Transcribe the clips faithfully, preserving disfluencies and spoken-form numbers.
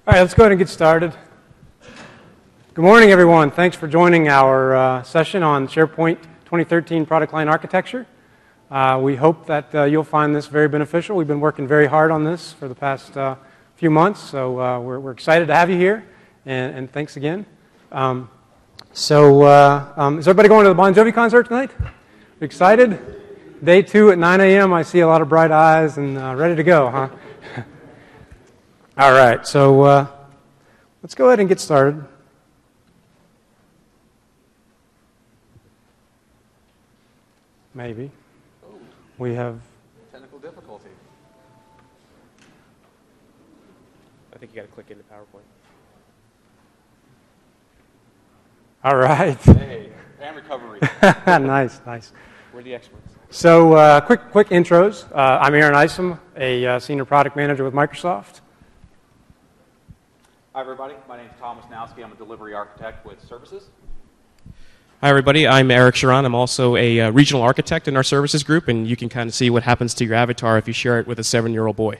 All right, let's go ahead and get started. Good morning, everyone. Thanks for joining our uh, session on SharePoint twenty thirteen Product Line Architecture. Uh, we hope that uh, you'll find this very beneficial. We've been working very hard on this for the past uh, few months, so uh, we're, we're excited to have you here, and, and thanks again. Um, so, uh, um, is everybody going to the Bon Jovi concert tonight? Excited? Day two at nine a.m. I see a lot of bright eyes and uh, ready to go, huh? All right, so uh, let's go ahead and get started. Maybe. We have... Technical difficulty. I think you got to click into PowerPoint. All right. Hey, and recovery. Nice, nice. We're the experts. So, uh, quick, quick intros. Uh, I'm Aaron Isom, a uh, senior product manager with Microsoft. Hi, everybody. My name is Thomas Nowski. I'm a delivery architect with Services. Hi, everybody. I'm Eric Sharon. I'm also a uh, regional architect in our services group, and you can kind of see what happens to your avatar if you share it with a seven-year-old boy.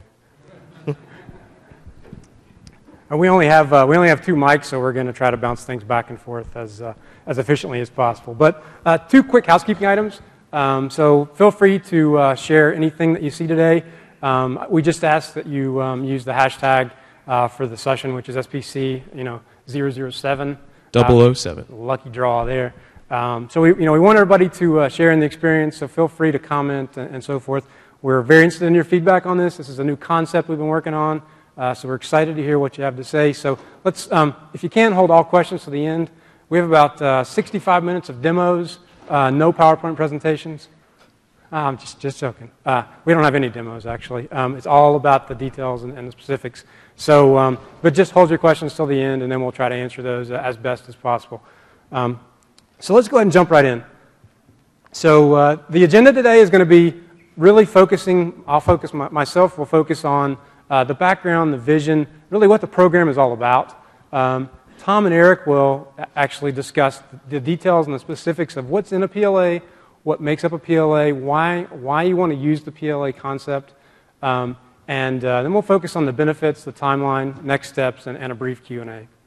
We only have uh, we only have two mics, so we're going to try to bounce things back and forth as uh, as efficiently as possible. But uh, two quick housekeeping items. Um, so feel free to uh, share anything that you see today. Um, we just ask that you um, use the hashtag uh, for the session, which is S P C, you know, zero zero seven. double oh seven. Uh, lucky draw there. Um, so we you know we want everybody to uh, share in the experience. So feel free to comment and, and so forth. We're very interested in your feedback on this. This is a new concept we've been working on. Uh, so we're excited to hear what you have to say. So let's, um, if you can, hold all questions to the end. We have about uh, sixty-five minutes of demos, uh, no PowerPoint presentations. I'm just, just joking. Uh, we don't have any demos, actually. Um, it's all about the details and, and the specifics. So, um, but just hold your questions till the end, and then we'll try to answer those uh, as best as possible. Um, so let's go ahead and jump right in. So uh, the agenda today is going to be really focusing, I'll focus my, myself, will focus on Uh, the background, the vision, really what the program is all about. Um, Tom and Eric will actually discuss the details and the specifics of what's in a P L A, what makes up a P L A, why, why you want to use the P L A concept, um, and uh, then we'll focus on the benefits, the timeline, next steps, and, and a brief Q and A.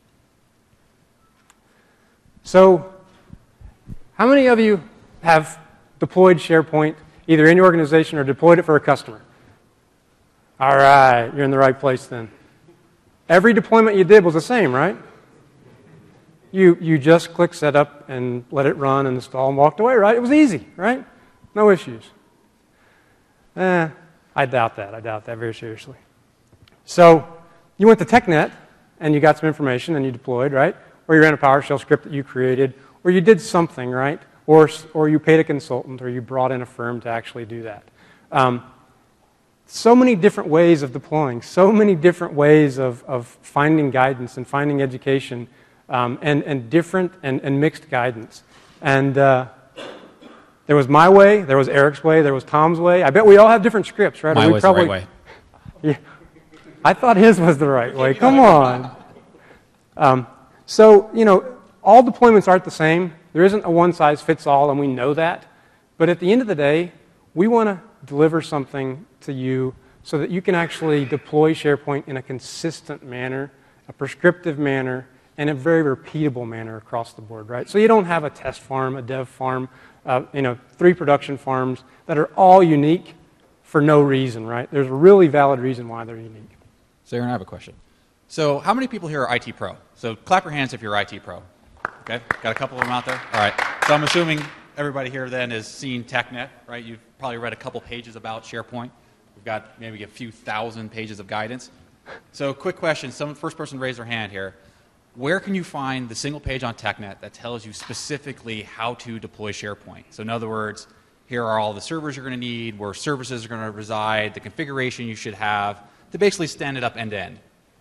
So, how many of you have deployed SharePoint either in your organization or deployed it for a customer? All right, you're in the right place then. Every deployment you did was the same, right? You you just clicked setup and let it run and install and walked away, right? It was easy, right? No issues. Eh, I doubt that. I doubt that very seriously. So you went to TechNet and you got some information and you deployed, right? Or you ran a PowerShell script that you created, or you did something, right? Or or you paid a consultant, or you brought in a firm to actually do that. Um, So many different ways of deploying, so many different ways of, of finding guidance and finding education, um, and, and different and, and mixed guidance. And uh, there was my way, there was Eric's way, there was Tom's way. I bet we all have different scripts, right? My we way's probably, the right way. Yeah, I thought his was the right way. Come on. Um, so, you know, all deployments aren't the same. There isn't a one-size-fits-all, and we know that. But at the end of the day, we want to deliver something to you so that you can actually deploy SharePoint in a consistent manner, a prescriptive manner, and a very repeatable manner across the board, right? So you don't have a test farm, a dev farm, uh, you know, three production farms that are all unique for no reason, right? There's a really valid reason why they're unique. So Aaron, I have a question. So how many people here are I T pro? So clap your hands if you're I T pro. Okay, got a couple of them out there? All right. So I'm assuming everybody here then has seen TechNet, right? You've probably read a couple pages about SharePoint. We've got maybe a few thousand pages of guidance. So quick question, some first person raised their hand here. Where can you find the single page on TechNet that tells you specifically how to deploy SharePoint? So in other words, here are all the servers you're going to need, where services are going to reside, the configuration you should have, to basically stand it up end to end.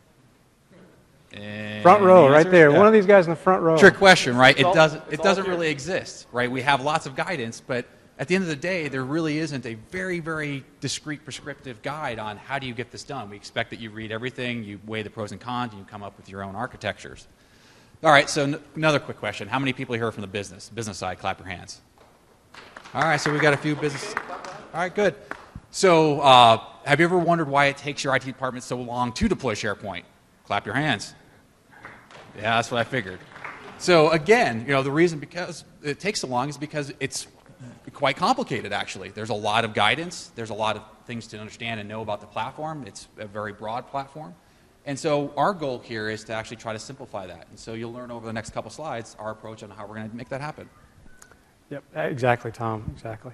And front row, the right there. Yeah. One of these guys in the front row. Trick question, right? It's it all, doesn't. It all doesn't here. really exist, right? We have lots of guidance, but at the end of the day, there really isn't a very, very discrete, prescriptive guide on how do you get this done. We expect that you read everything, you weigh the pros and cons, and you come up with your own architectures. All right. So n- another quick question: how many people here are from the business business side? Clap your hands. All right. So we got a few business. All right. Good. So uh, have you ever wondered why it takes your I T department so long to deploy SharePoint? Clap your hands. Yeah, that's what I figured. So again, you know, the reason because it takes so long is because it's quite complicated, actually. There's a lot of guidance. There's a lot of things to understand and know about the platform. It's a very broad platform. And so our goal here is to actually try to simplify that. And so you'll learn over the next couple slides our approach on how we're going to make that happen. Yep, exactly, Tom, exactly.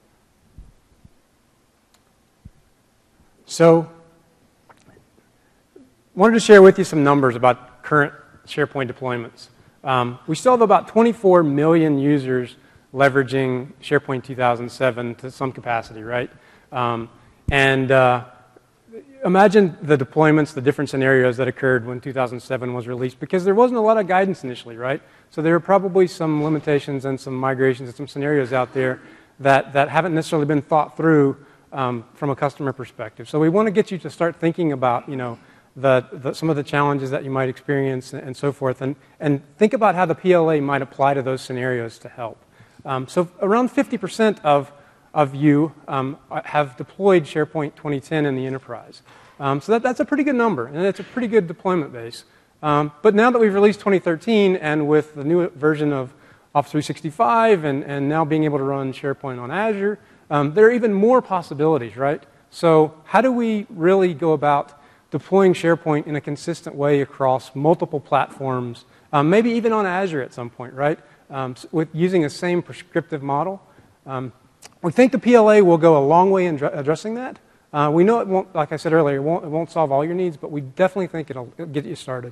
So, wanted to share with you some numbers about current SharePoint deployments. Um, we still have about twenty-four million users leveraging SharePoint two thousand seven to some capacity, right? Um, and uh, imagine the deployments, the different scenarios that occurred when two thousand seven was released, because there wasn't a lot of guidance initially, right? So there are probably some limitations and some migrations and some scenarios out there that, that haven't necessarily been thought through um, from a customer perspective. So we want to get you to start thinking about, you know, the, the, some of the challenges that you might experience and, and so forth, and, and think about how the P L A might apply to those scenarios to help. Um, so around fifty percent of, of you um, have deployed SharePoint twenty ten in the enterprise. Um, so that, that's a pretty good number, and it's a pretty good deployment base. Um, but now that we've released twenty thirteen, and with the new version of Office three sixty-five, and, and now being able to run SharePoint on Azure, um, there are even more possibilities, right? So how do we really go about deploying SharePoint in a consistent way across multiple platforms, um, maybe even on Azure at some point, right? Um, with using the same prescriptive model. Um, we think the P L A will go a long way in addressing that. Uh, we know it won't, like I said earlier, it won't, it won't solve all your needs, but we definitely think it'll, it'll get you started.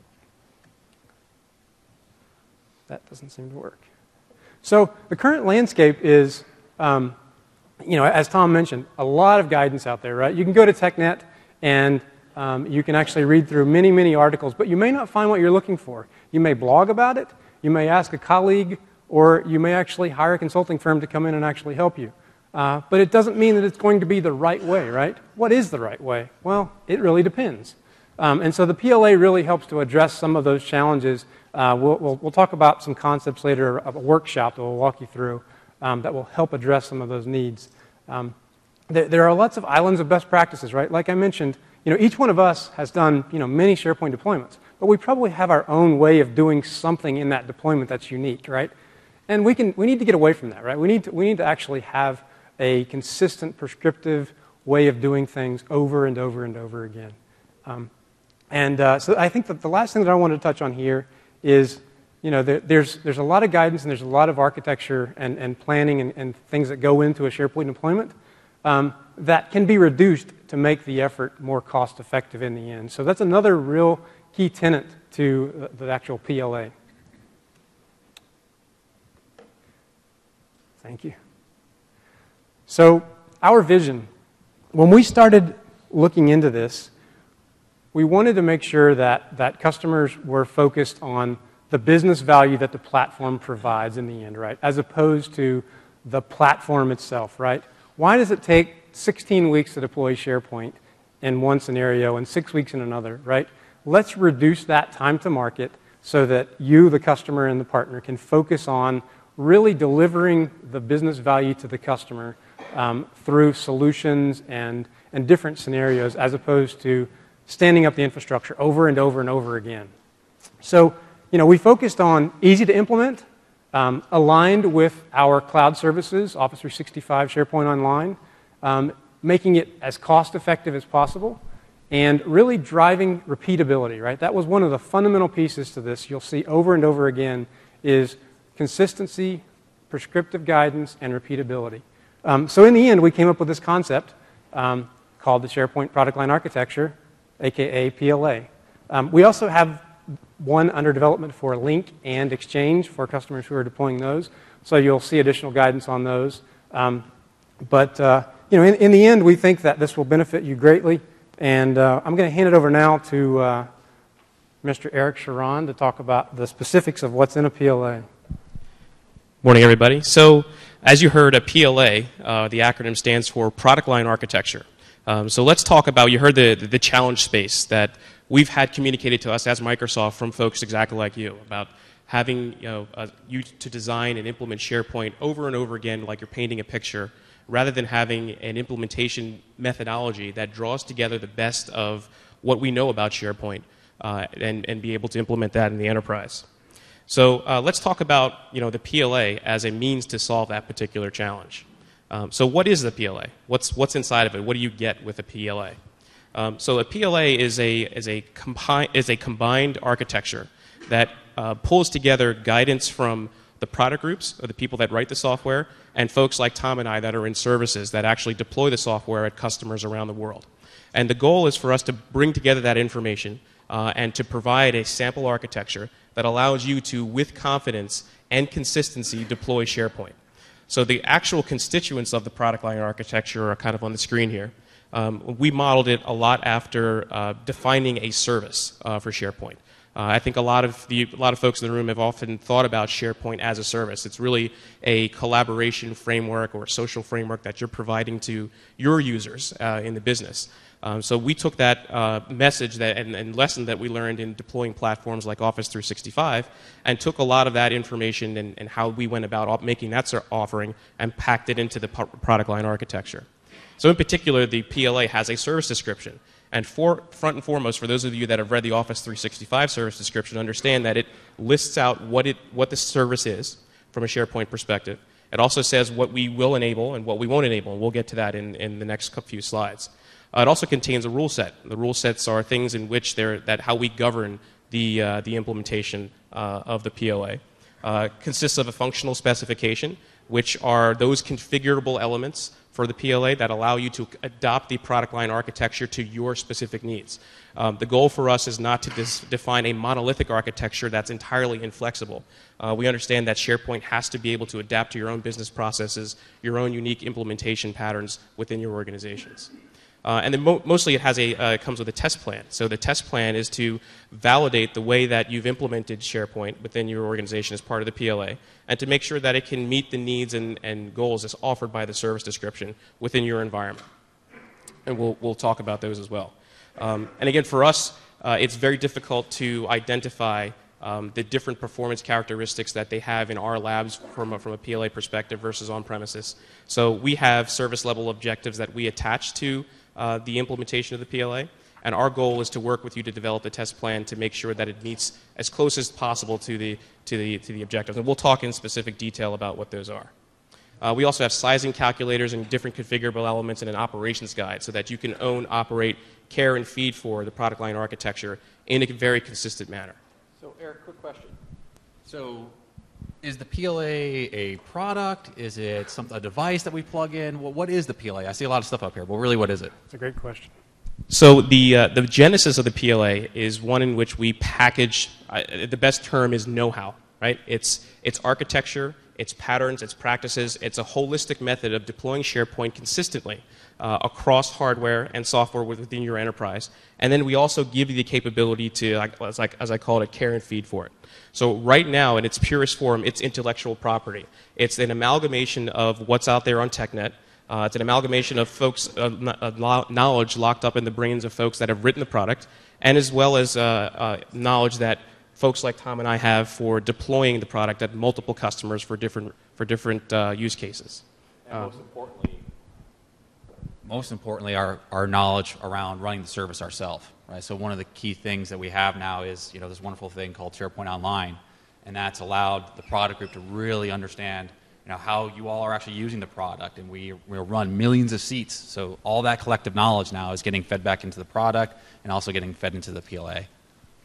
That doesn't seem to work. So the current landscape is, um, you know, as Tom mentioned, a lot of guidance out there, right? You can go to TechNet and um, you can actually read through many, many articles, but you may not find what you're looking for. You may blog about it, you may ask a colleague, or you may actually hire a consulting firm to come in and actually help you. Uh, but it doesn't mean that it's going to be the right way, right? What is the right way? Well, it really depends. Um, and so the P L A really helps to address some of those challenges. Uh, we'll, we'll, we'll talk about some concepts later of a workshop that we'll walk you through um, that will help address some of those needs. Um, there, there are lots of islands of best practices, right? Like I mentioned, you know, each one of us has done, you know, many SharePoint deployments, but we probably have our own way of doing something in that deployment that's unique, right? And we can, we need to get away from that, right? We need to, we need to actually have a consistent, prescriptive way of doing things over and over and over again. Um, and uh, so I think that the last thing that I wanted to touch on here is, you know, there, there's, there's a lot of guidance and there's a lot of architecture and, and planning and, and things that go into a SharePoint deployment um, that can be reduced to make the effort more cost effective in the end. So that's another real key tenet to the, the actual P L A. Thank you. So our vision, when we started looking into this, we wanted to make sure that, that customers were focused on the business value that the platform provides in the end, right? As opposed to the platform itself, right? Why does it take sixteen weeks to deploy SharePoint in one scenario and six weeks in another, right? Let's reduce that time to market so that you, the customer, and the partner can focus on really delivering the business value to the customer um, through solutions and, and different scenarios as opposed to standing up the infrastructure over and over and over again. So, you know, we focused on easy to implement, um, aligned with our cloud services, Office three sixty-five, SharePoint Online, um, making it as cost-effective as possible, and really driving repeatability, right? That was one of the fundamental pieces to this. You'll see over and over again is consistency, prescriptive guidance, and repeatability. Um, so in the end, we came up with this concept um, called the SharePoint Product Line Architecture, a k a. P L A. Um, we also have one under development for Link and Exchange for customers who are deploying those. So you'll see additional guidance on those. Um, but uh, you know, in, in the end, we think that this will benefit you greatly. And uh, I'm going to hand it over now to uh, Mister Eric Sharon to talk about the specifics of what's in a P L A. Morning, everybody. So, as you heard, a P L A, uh, the acronym stands for Product Line Architecture. Um, so let's talk about, you heard the, the challenge space that we've had communicated to us as Microsoft from folks exactly like you about having you know, uh, you to design and implement SharePoint over and over again like you're painting a picture, rather than having an implementation methodology that draws together the best of what we know about SharePoint. uh, and, and be able to implement that in the enterprise. So uh, let's talk about you know, the P L A as a means to solve that particular challenge. Um, so what is the P L A? What's, what's inside of it? What do you get with a P L A? Um, so a P L A is a, is a, compi- is a combined architecture that uh, pulls together guidance from the product groups, or the people that write the software, and folks like Tom and I that are in services that actually deploy the software at customers around the world. And the goal is for us to bring together that information uh, and to provide a sample architecture that allows you to, with confidence and consistency, deploy SharePoint. So the actual constituents of the product line architecture are kind of on the screen here. Um, we modeled it a lot after uh, defining a service uh, for SharePoint. Uh, I think a lot of the, a lot of folks in the room have often thought about SharePoint as a service. It's really a collaboration framework or a social framework that you're providing to your users uh, in the business. Um, so we took that uh, message that, and, and lesson that we learned in deploying platforms like Office three sixty-five and took a lot of that information and, and how we went about making that offering and packed it into the product line architecture. So in particular, the P L A has a service description. And for, front and foremost, for those of you that have read the Office three sixty-five service description, understand that it lists out what, it, what the service is from a SharePoint perspective. It also says what we will enable and what we won't enable, and we'll get to that in, in the next few slides. Uh, it also contains a rule set. The rule sets are things in which they're, that how we govern the, uh, the implementation uh, of the P L A. Uh, consists of a functional specification, which are those configurable elements for the P L A that allow you to adopt the product line architecture to your specific needs. Um, the goal for us is not to define a monolithic architecture that's entirely inflexible. Uh, we understand that SharePoint has to be able to adapt to your own business processes, your own unique implementation patterns within your organizations. Uh, and then mo mostly it has a, uh, comes with a test plan. So the test plan is to validate the way that you've implemented SharePoint within your organization as part of the P L A, and to make sure that it can meet the needs and, and goals as offered by the service description within your environment. And we'll, we'll talk about those as well. Um, and again, for us, uh, it's very difficult to identify um, the different performance characteristics that they have in our labs from a, from a P L A perspective versus on-premises. So we have service level objectives that we attach to Uh, the implementation of the P L A, and our goal is to work with you to develop a test plan to make sure that it meets as close as possible to the, to the, to the objectives. And we'll talk in specific detail about what those are. Uh, we also have sizing calculators and different configurable elements and an operations guide so that you can own, operate, care, and feed for the product line architecture in a very consistent manner. So, Eric, quick question. So, is the P L A a product? Is it some, a device that we plug in? Well, what is the P L A? I see a lot of stuff up here, but really, what is it? It's a great question. So the, uh, the genesis of the P L A is one in which we package, uh, the best term is know-how, right? It's, it's architecture, it's patterns, it's practices, it's a holistic method of deploying SharePoint consistently uh, across hardware and software within your enterprise. And then we also give you the capability to, like, as, I, as I call it, care and feed for it. So right now, in its purest form, it's intellectual property. It's an amalgamation of what's out there on TechNet. Uh, it's an amalgamation of folks' uh, uh, knowledge locked up in the brains of folks that have written the product, and as well as uh, uh, knowledge that folks like Tom and I have for deploying the product at multiple customers for different, for different uh, use cases. And most importantly, most importantly, our, our knowledge around running the service ourselves. Right? So one of the key things that we have now is, you know, this wonderful thing called SharePoint Online, and that's allowed the product group to really understand, you know, how you all are actually using the product, and we we run millions of seats. So all that collective knowledge now is getting fed back into the product and also getting fed into the P L A.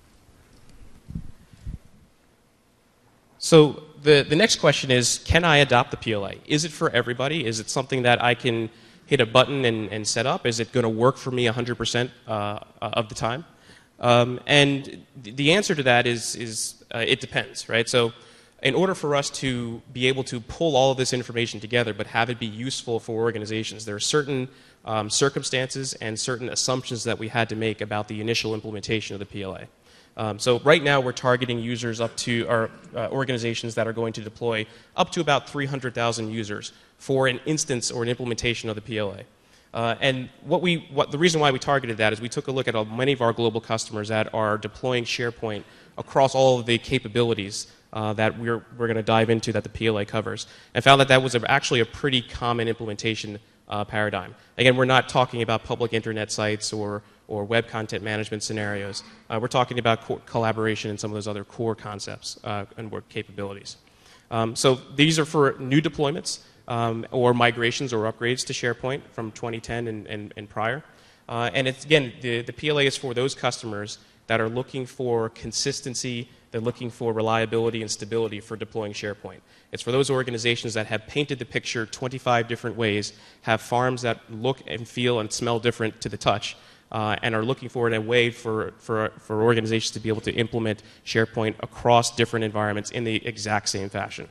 So the, the next question is, can I adopt the P L A? Is it for everybody? Is it something that I can hit a button and, and set up? Is it going to work for me one hundred percent uh, of the time? Um, and the answer to that is, is uh, it depends, right? So in order for us to be able to pull all of this information together but have it be useful for organizations, there are certain um, circumstances and certain assumptions that we had to make about the initial implementation of the P L A. Um, so right now we're targeting users up to, or uh, organizations that are going to deploy up to about three hundred thousand users for an instance or an implementation of the P L A. Uh, and what we, what, the reason why we targeted that is we took a look at uh, many of our global customers that are deploying SharePoint across all of the capabilities uh, that we're, we're going to dive into that the P L A covers, and found that that was a, actually a pretty common implementation uh, paradigm. Again, we're not talking about public internet sites or, or web content management scenarios. Uh, we're talking about co collaboration and some of those other core concepts uh, and work capabilities. Um, so these are for new deployments um, or migrations or upgrades to SharePoint from twenty ten and, and, and prior. Uh, and it's, again, the, the P L A is for those customers that are looking for consistency, they're looking for reliability and stability for deploying SharePoint. It's for those organizations that have painted the picture twenty-five different ways, have farms that look and feel and smell different to the touch, uh, and are looking for a way for, for, for organizations to be able to implement SharePoint across different environments in the exact same fashion.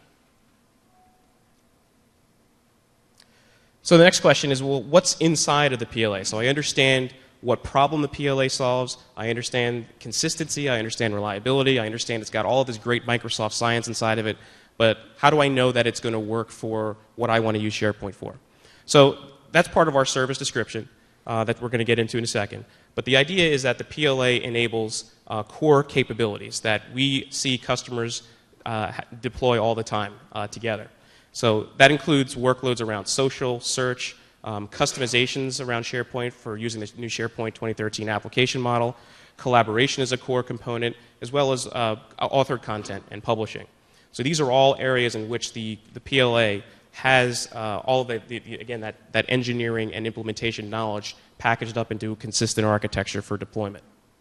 So the next question is, well, what's inside of the P L A? So I understand what problem the P L A solves. I understand consistency. I understand reliability. I understand it's got all of this great Microsoft science inside of it. But how do I know that it's going to work for what I want to use SharePoint for? So that's part of our service description uh, that we're going to get into in a second. But the idea is that the P L A enables uh, core capabilities that we see customers uh, deploy all the time uh, together. So that includes workloads around social, search, Um, customizations around SharePoint for using the new SharePoint twenty thirteen application model. Collaboration is a core component, as well as uh, authored content and publishing. So these are all areas in which the, the P L A has uh, all the, the, the, again, that, that engineering and implementation knowledge packaged up into a consistent architecture for deployment.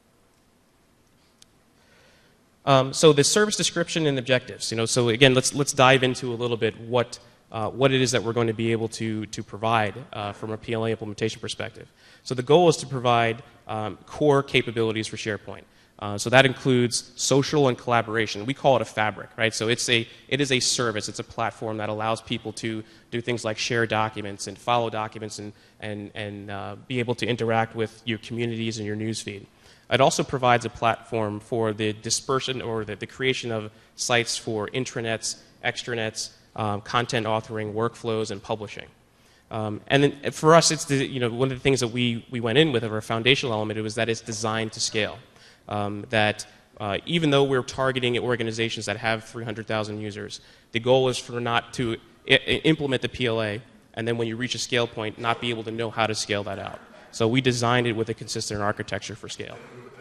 Um, so the service description and objectives. You know, so again, let's, let's dive into a little bit what Uh, what it is that we're going to be able to, to provide uh, from a P L A implementation perspective. So the goal is to provide um, core capabilities for SharePoint. Uh, so that includes social and collaboration. We call it a fabric, right? So it's a, it is a service. It's a platform that allows people to do things like share documents and follow documents and, and, and uh, be able to interact with your communities and your newsfeed. It also provides a platform for the dispersion or the, the creation of sites for intranets, extranets, Um, content authoring, workflows, and publishing. Um, and then for us, it's the, you know, one of the things that we, we went in with of our foundational element was that it's designed to scale. Um, that uh, even though we're targeting organizations that have three hundred thousand users, the goal is for not to I implement the P L A, and then when you reach a scale point, not be able to know how to scale that out. So we designed it with a consistent architecture for scale.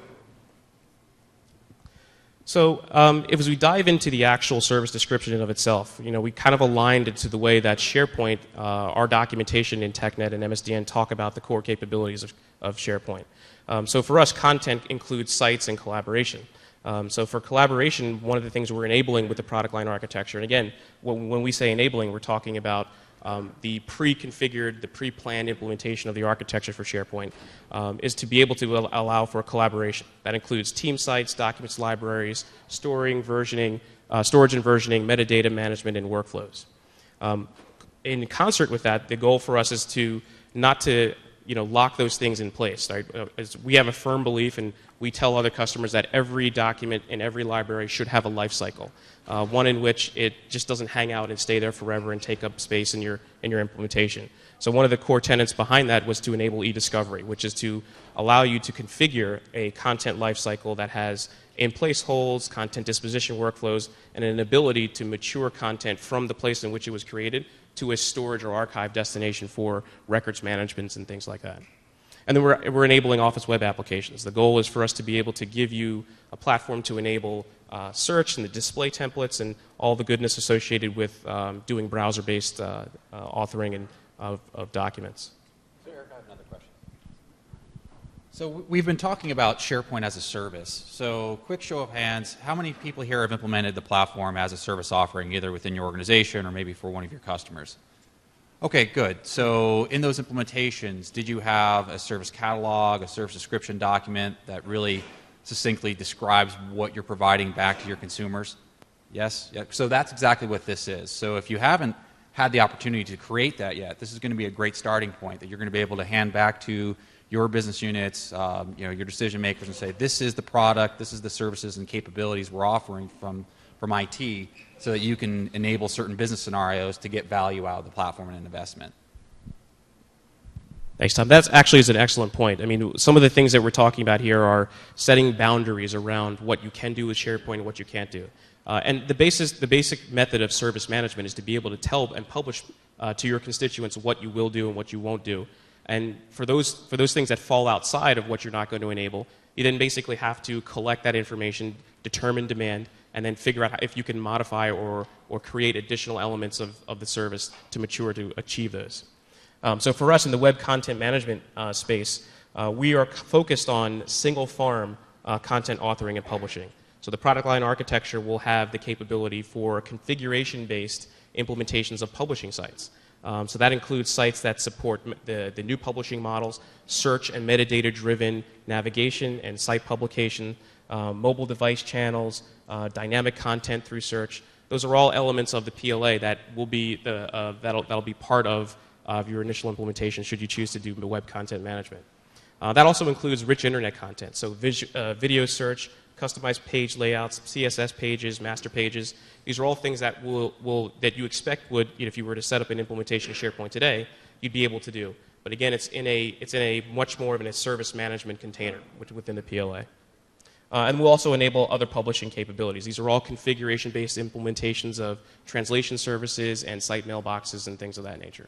So um, if as we dive into the actual service description in of itself, you know, we kind of aligned it to the way that SharePoint, uh, our documentation in TechNet and M S D N talk about the core capabilities of, of SharePoint. Um, so for us, content includes sites and collaboration. Um, so for collaboration, one of the things we're enabling with the product line architecture, and again, when, when we say enabling, we're talking about Um, the pre-configured, the pre-planned implementation of the architecture for SharePoint um, is to be able to al allow for collaboration. That includes team sites, documents, libraries, storing, versioning, uh, storage and versioning, metadata management, and workflows. Um, in concert with that, the goal for us is to not to you know, lock those things in place. Right? Uh, as we have a firm belief, and we tell other customers that every document in every library should have a life cycle. Uh, one in which it just doesn't hang out and stay there forever and take up space in your, in your implementation. So one of the core tenets behind that was to enable e-discovery, which is to allow you to configure a content lifecycle that has in-place holds, content disposition workflows, and an ability to mature content from the place in which it was created to a storage or archive destination for records management and things like that. And then we're, we're enabling Office web applications. The goal is for us to be able to give you a platform to enable uh, search and the display templates and all the goodness associated with um, doing browser-based uh, uh, authoring and, of, of documents. So Eric, I have another question. So we've been talking about SharePoint as a service. So quick show of hands, how many people here have implemented the platform as a service offering, either within your organization or maybe for one of your customers? Okay, good. So in those implementations, did you have a service catalog, a service description document that really succinctly describes what you're providing back to your consumers? Yes? Yeah. So that's exactly what this is. So if you haven't had the opportunity to create that yet, this is going to be a great starting point that you're going to be able to hand back to your business units, um, you know, your decision makers, and say, this is the product, this is the services and capabilities we're offering from, from I T, so that you can enable certain business scenarios to get value out of the platform and an investment. Thanks, Tom. That actually is an excellent point. I mean, some of the things that we're talking about here are setting boundaries around what you can do with SharePoint and what you can't do. Uh, and the, basis, the basic method of service management is to be able to tell and publish uh, to your constituents what you will do and what you won't do. And for those, for those things that fall outside of what you're not going to enable, you then basically have to collect that information, determine demand, and then figure out how, if you can modify or, or create additional elements of, of the service to mature to achieve those. Um, so for us in the web content management uh, space, uh, we are focused on single farm uh, content authoring and publishing. So the product line architecture will have the capability for configuration-based implementations of publishing sites. Um, so that includes sites that support the, the new publishing models, search and metadata-driven navigation and site publication, uh, mobile device channels, uh, dynamic content through search. Those are all elements of the P L A that will be the, uh, that'll, that'll be part of, of your initial implementation should you choose to do the web content management. Uh, that also includes rich internet content, so vis uh, video search, customized page layouts, C S S pages, master pages. These are all things that will, will that you expect would, you know, if you were to set up an implementation of SharePoint today, you'd be able to do. But again, it's in a it's in a much more of a service management container within the P L A. Uh, and we'll also enable other publishing capabilities. These are all configuration-based implementations of translation services and site mailboxes and things of that nature.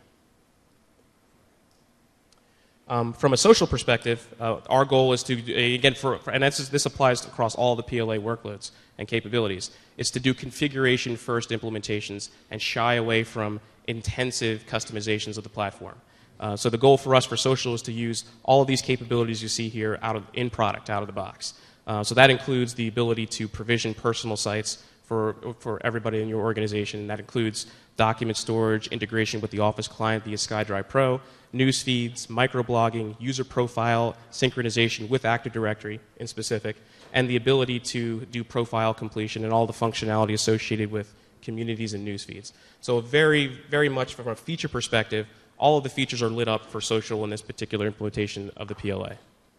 Um, from a social perspective, uh, our goal is to, again, for, for, and this, this applies across all the P L A workloads and capabilities, is to do configuration-first implementations and shy away from intensive customizations of the platform. Uh, so the goal for us for social is to use all of these capabilities you see here out of, in product, out of the box. Uh, so that includes the ability to provision personal sites for, for everybody in your organization. That includes document storage, integration with the Office client via SkyDrive Pro, news feeds, microblogging, user profile, synchronization with Active Directory in specific, and the ability to do profile completion and all the functionality associated with communities and news feeds. So very, very much from a feature perspective, all of the features are lit up for social in this particular implementation of the P L A.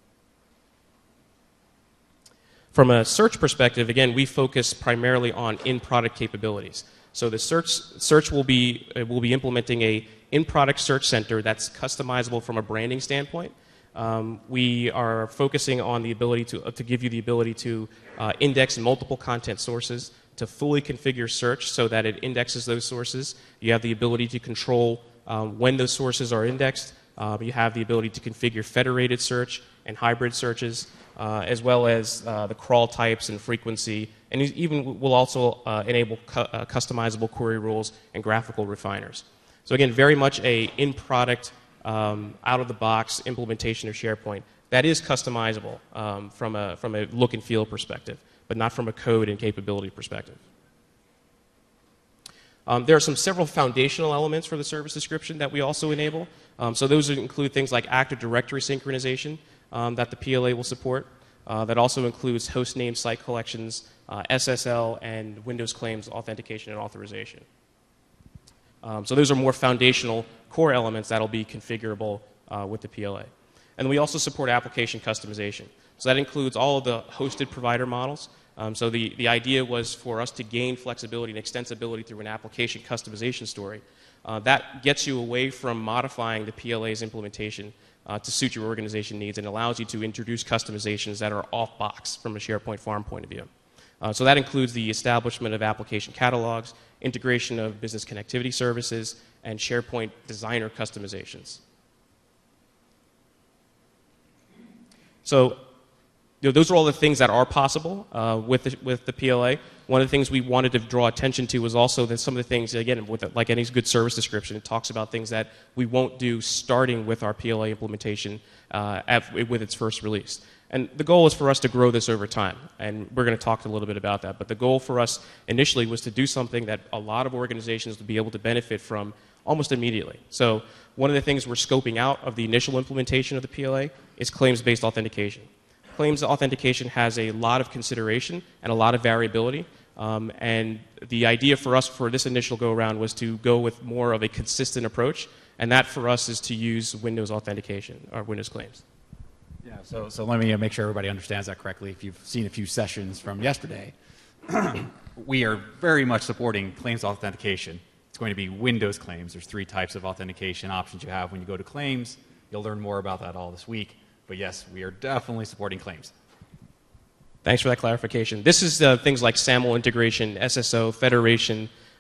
From a search perspective, again, we focus primarily on in-product capabilities. So the search, search will be, uh, will be implementing a in-product search center that's customizable from a branding standpoint. Um, we are focusing on the ability to, uh, to give you the ability to uh, index multiple content sources, to fully configure search so that it indexes those sources. You have the ability to control um, when those sources are indexed. Uh, you have the ability to configure federated search and hybrid searches, uh, as well as uh, the crawl types and frequency, and even will also uh, enable cu uh, customizable query rules and graphical refiners. So again, very much a in-product, um, out-of-the-box implementation of SharePoint that is customizable um, from, a, from a look and feel perspective, but not from a code and capability perspective. Um, there are some several foundational elements for the service description that we also enable. Um, so those include things like Active Directory synchronization um, that the P L A will support. Uh, that also includes host name site collections, uh, S S L, and Windows claims authentication and authorization. Um, so those are more foundational core elements that will be configurable uh, with the P L A. And we also support application customization. So that includes all of the hosted provider models. Um, so the, the idea was for us to gain flexibility and extensibility through an application customization story. Uh, that gets you away from modifying the P L A's implementation uh, to suit your organization needs and allows you to introduce customizations that are off-box from a SharePoint farm point of view. Uh, so that includes the establishment of application catalogs, integration of business connectivity services, and SharePoint designer customizations. So you know, those are all the things that are possible uh, with, the, with the P L A. One of the things we wanted to draw attention to was also that some of the things, again, with, like any good service description, it talks about things that we won't do starting with our P L A implementation uh, at, with its first release. And the goal is for us to grow this over time, and we're going to talk a little bit about that. But the goal for us initially was to do something that a lot of organizations would be able to benefit from almost immediately. So one of the things we're scoping out of the initial implementation of the P L A is claims-based authentication. Claims authentication has a lot of consideration and a lot of variability, um, and the idea for us for this initial go-around was to go with more of a consistent approach, and that for us is to use Windows authentication, or Windows claims. Yeah, so, so let me make sure everybody understands that correctly. If you've seen a few sessions from yesterday, We are very much supporting claims authentication. It's going to be Windows claims. There's three types of authentication options you have when you go to claims. You'll learn more about that all this week. But yes, we are definitely supporting claims. Thanks for that clarification. This is uh, things like SAML integration, S S O, federation,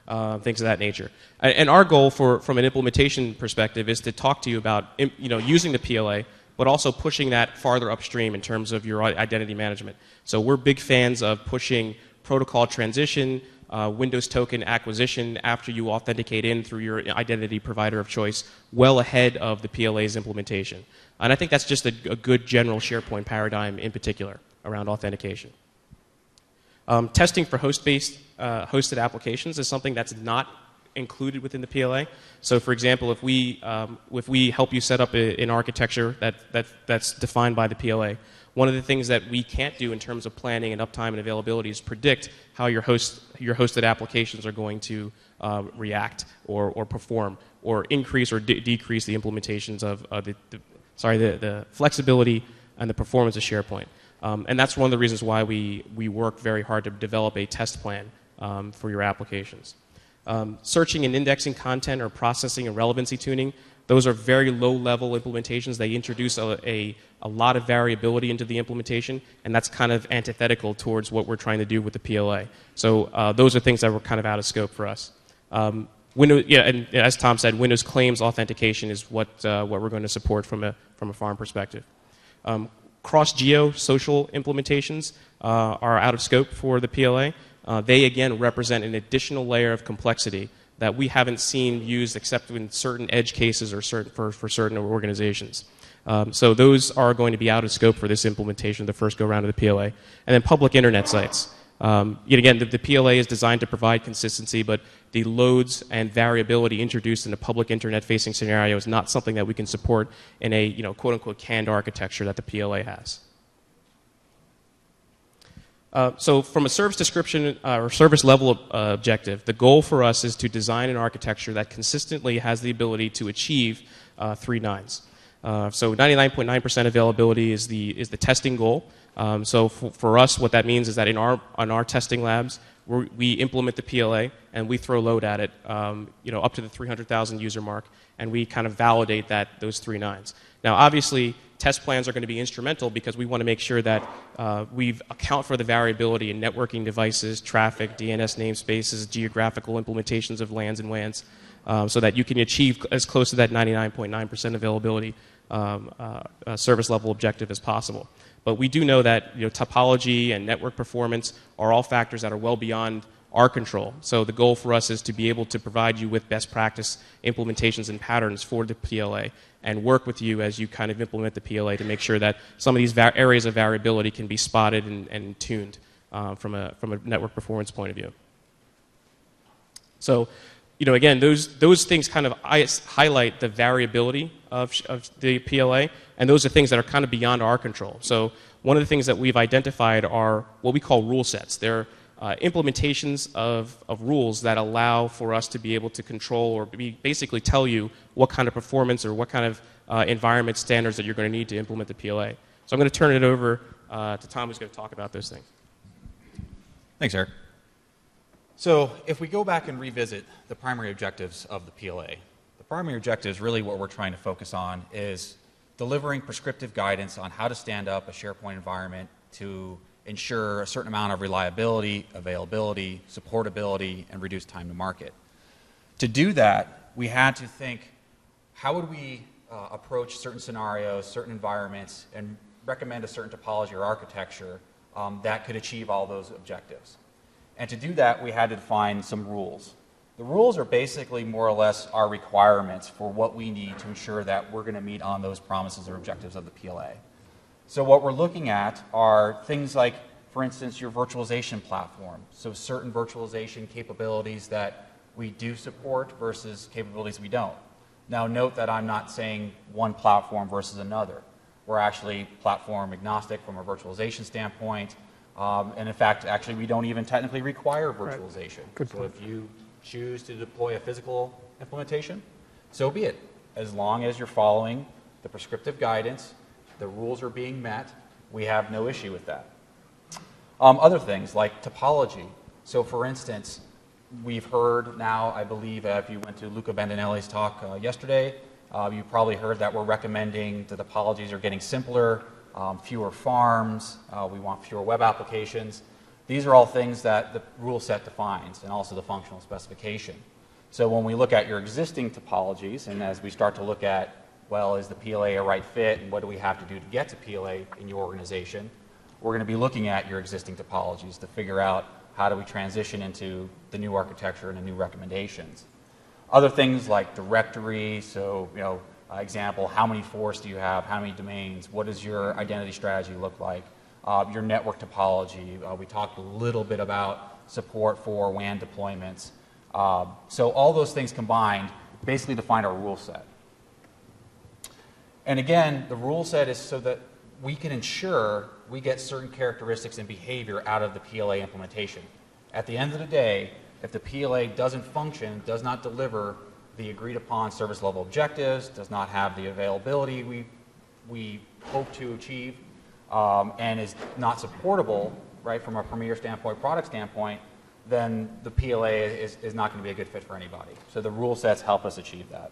uh, things of that nature. And, and our goal for, from an implementation perspective is to talk to you about you know, using the P L A, but also pushing that farther upstream in terms of your identity management. So we're big fans of pushing protocol transition, uh, Windows token acquisition after you authenticate in through your identity provider of choice well ahead of the P L A's implementation. And I think that's just a, a good general SharePoint paradigm in particular around authentication. Um, testing for host-based uh, hosted applications is something that's not included within the P L A. So, for example, if we um, if we help you set up a, an architecture that, that that's defined by the P L A, one of the things that we can't do in terms of planning and uptime and availability is predict how your host your hosted applications are going to uh, react or, or perform or increase or de decrease the implementations of uh, the, the sorry the, the flexibility and the performance of SharePoint. Um, and that's one of the reasons why we we work very hard to develop a test plan um, for your applications. Um, searching and indexing content or processing and relevancy tuning, those are very low-level implementations. They introduce a, a, a lot of variability into the implementation, and that's kind of antithetical towards what we're trying to do with the P L A. So uh, those are things that were kind of out of scope for us. Um, Windows, yeah, and as Tom said, Windows Claims authentication is what, uh, what we're going to support from a, from a farm perspective. Um, Cross-geo social implementations uh, are out of scope for the P L A. Uh, they, again, represent an additional layer of complexity that we haven't seen used except in certain edge cases or certain, for, for certain organizations. Um, so those are going to be out of scope for this implementation, the first go-round of the P L A. And then public internet sites. Um, yet again, the, the P L A is designed to provide consistency, but the loads and variability introduced in a public internet-facing scenario is not something that we can support in a you know, quote-unquote canned architecture that the P L A has. Uh, so from a service description uh, or service level uh, objective, the goal for us is to design an architecture that consistently has the ability to achieve uh, three nines. Uh, so ninety-nine point nine percent availability is the, is the testing goal. Um, so for, for us, what that means is that in our, on our testing labs, we're, we implement the P L A and we throw load at it um, you know, up to the three hundred thousand user mark, and we kind of validate that, those three nines. Now, obviously, test plans are going to be instrumental because we want to make sure that uh, we account for the variability in networking devices, traffic, D N S namespaces, geographical implementations of LANs and W A Ns, um, so that you can achieve as close to that ninety-nine point nine percent availability um, uh, uh, service level objective as possible. But we do know that you know, topology and network performance are all factors that are well beyond our control. So the goal for us is to be able to provide you with best practice implementations and patterns for the P L A and work with you as you kind of implement the P L A to make sure that some of these areas of variability can be spotted and, and tuned uh, from, a, from a network performance point of view. So, you know, again, those, those things kind of highlight the variability of, of the P L A, and those are things that are kind of beyond our control. So one of the things that we've identified are what we call rule sets. They're uh, implementations of, of rules that allow for us to be able to control or be, basically tell you what kind of performance or what kind of uh, environment standards that you're going to need to implement the P L A. So I'm going to turn it over uh, to Tom, who's going to talk about those things. Thanks, Eric. So if we go back and revisit the primary objectives of the P L A, the primary objectives, really what we're trying to focus on is delivering prescriptive guidance on how to stand up a SharePoint environment to ensure a certain amount of reliability, availability, supportability, and reduce time to market. To do that, we had to think, how would we uh, approach certain scenarios, certain environments, and recommend a certain topology or architecture um, that could achieve all those objectives. And to do that, we had to define some rules. The rules are basically more or less our requirements for what we need to ensure that we're going to meet on those promises or objectives of the P L A. So what we're looking at are things like, for instance, your virtualization platform. So certain virtualization capabilities that we do support versus capabilities we don't. Now note that I'm not saying one platform versus another. We're actually platform agnostic from a virtualization standpoint. Um, and in fact, actually, we don't even technically require virtualization. Right. Good so point. if you choose to deploy a physical implementation, so be it. As long as you're following the prescriptive guidance, the rules are being met, we have no issue with that. Um, other things like topology. So for instance, we've heard now, I believe, uh, if you went to Luca Bandinelli's talk uh, yesterday, uh, you probably heard that we're recommending the topologies are getting simpler. Um, fewer farms, uh, we want fewer web applications. These are all things that the rule set defines, and also the functional specification. So when we look at your existing topologies, and as we start to look at, well, is the P L A a right fit, and what do we have to do to get to P L A in your organization, we're going to be looking at your existing topologies to figure out how do we transition into the new architecture and the new recommendations. Other things like directory, so, you know, uh, example, how many force do you have, how many domains, what does your identity strategy look like, uh, your network topology. Uh, we talked a little bit about support for W A N deployments. Uh, so all those things combined basically define our rule set. And again, the rule set is so that we can ensure we get certain characteristics and behavior out of the P L A implementation. At the end of the day, if the P L A doesn't function, does not deliver the agreed upon service level objectives, does not have the availability we, we hope to achieve, um, and is not supportable, right, from a premier standpoint, product standpoint, then the P L A is, is not going to be a good fit for anybody. So the rule sets help us achieve that.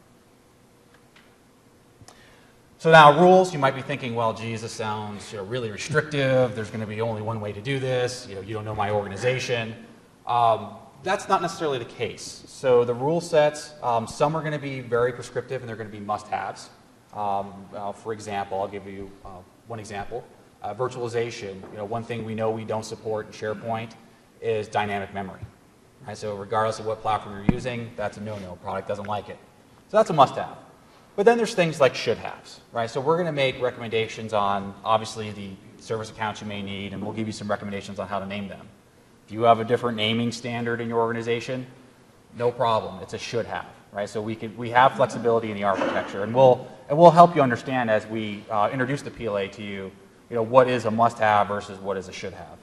So now rules, you might be thinking, well, geez, this sounds, you know, really restrictive. There's going to be only one way to do this. You know, you don't know my organization. Um, that's not necessarily the case. So the rule sets, um, some are going to be very prescriptive and they're going to be must-haves. Um, uh, for example, I'll give you uh, one example. Uh, virtualization, you know, one thing we know we don't support in SharePoint is dynamic memory. Right? So regardless of what platform you're using, that's a no-no. Product doesn't like it. So that's a must-have. But then there's things like should-haves, right? So we're going to make recommendations on, obviously, the service accounts you may need, and we'll give you some recommendations on how to name them. If you have a different naming standard in your organization, no problem. It's a should-have, right? So we can, we have flexibility in the architecture, and we'll and we'll help you understand as we uh, introduce the P L A to you, you know, what is a must-have versus what is a should-have.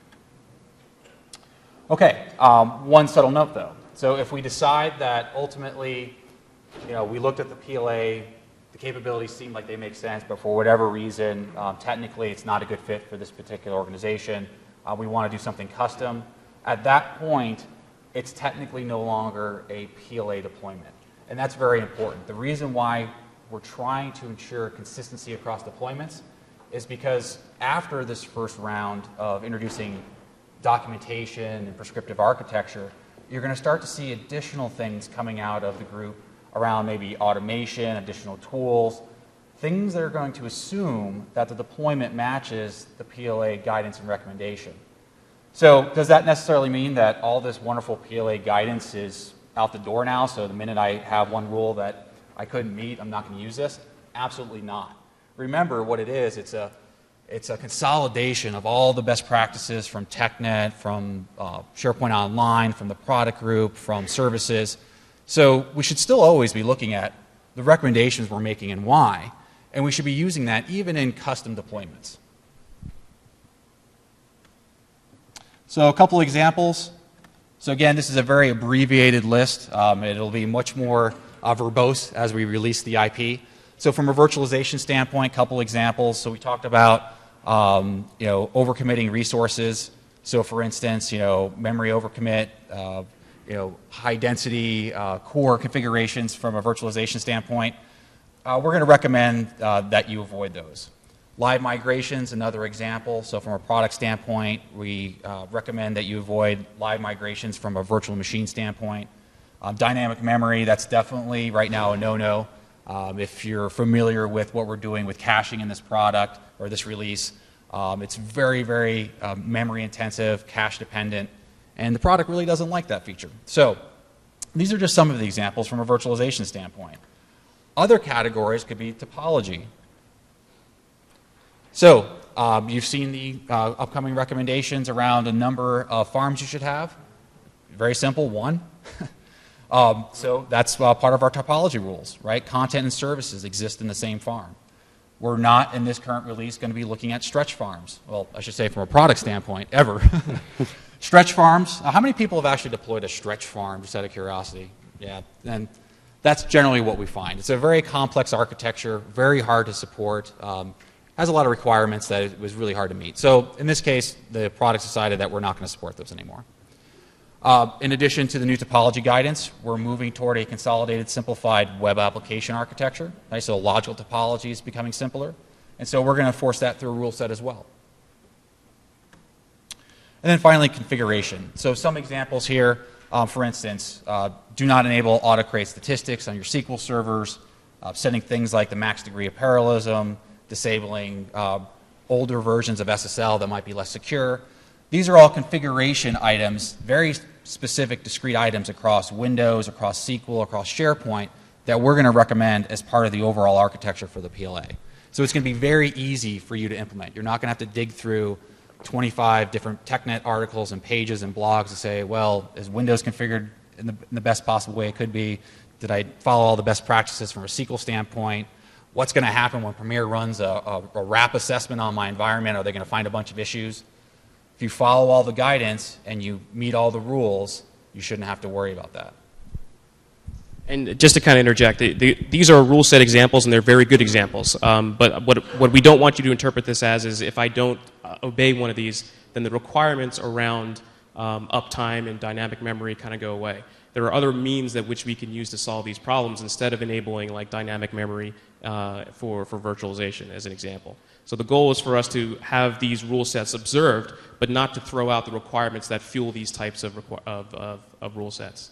Okay, um, one subtle note though. So if we decide that ultimately, you know, we looked at the P L A, the capabilities seemed like they make sense, but for whatever reason, um, technically it's not a good fit for this particular organization. Uh, we want to do something custom. At that point, it's technically no longer a P L A deployment. And that's very important. The reason why we're trying to ensure consistency across deployments is because after this first round of introducing documentation and prescriptive architecture, you're going to start to see additional things coming out of the group around maybe automation, additional tools, things that are going to assume that the deployment matches the P L A guidance and recommendation. So does that necessarily mean that all this wonderful P L A guidance is out the door now, so the minute I have one rule that I couldn't meet, I'm not going to use this? Absolutely not. Remember what it is. It's a, it's a consolidation of all the best practices from TechNet, from uh, SharePoint Online, from the product group, from services. So we should still always be looking at the recommendations we're making and why, and we should be using that even in custom deployments. So a couple examples. So again, this is a very abbreviated list. Um, it'll be much more uh, verbose as we release the I P. So from a virtualization standpoint, a couple examples. So we talked about um, you know, overcommitting resources. So for instance, you know, memory overcommit, uh, you know, high density uh, core configurations from a virtualization standpoint. Uh, we're going to recommend uh, that you avoid those. Live migrations, another example. So from a product standpoint, we uh, recommend that you avoid live migrations from a virtual machine standpoint. Um, dynamic memory, that's definitely right now a no-no. Um, if you're familiar with what we're doing with caching in this product or this release, um, it's very, very uh, memory intensive, cache dependent, and the product really doesn't like that feature. So these are just some of the examples from a virtualization standpoint. Other categories could be topology. So um, you've seen the uh, upcoming recommendations around a number of farms you should have. Very simple, one. um, so that's uh, part of our topology rules, right? Content and services exist in the same farm. We're not, in this current release, going to be looking at stretch farms. Well, I should say from a product standpoint, ever. Stretch farms. Uh, how many people have actually deployed a stretch farm, just out of curiosity? Yeah, and that's generally what we find. It's a very complex architecture, very hard to support, um, has a lot of requirements that it was really hard to meet. So in this case, the product decided that we're not going to support those anymore. Uh, in addition to the new topology guidance, we're moving toward a consolidated, simplified web application architecture. Right? So logical topology is becoming simpler. And so we're going to force that through a rule set as well. And then finally, configuration. So some examples here, um, for instance, uh, do not enable autocrate statistics on your S Q L servers, uh, setting things like the max degree of parallelism, disabling uh, older versions of S S L that might be less secure. These are all configuration items, very specific, discrete items across Windows, across S Q L, across SharePoint that we're going to recommend as part of the overall architecture for the P L A. So it's going to be very easy for you to implement. You're not going to have to dig through twenty-five different TechNet articles and pages and blogs to say, well, is Windows configured in the, in the best possible way it could be? Did I follow all the best practices from a S Q L standpoint? What's going to happen when Premier runs a, a, a R A P assessment on my environment? Are they going to find a bunch of issues? If you follow all the guidance and you meet all the rules, you shouldn't have to worry about that. And just to kind of interject, the, the, these are rule set examples, and they're very good examples. Um, but what, what we don't want you to interpret this as is if I don't uh, obey one of these, then the requirements around um, uptime and dynamic memory kind of go away. There are other means that which we can use to solve these problems instead of enabling like dynamic memory uh, for, for virtualization, as an example. So the goal is for us to have these rule sets observed, but not to throw out the requirements that fuel these types of, of, of, of rule sets.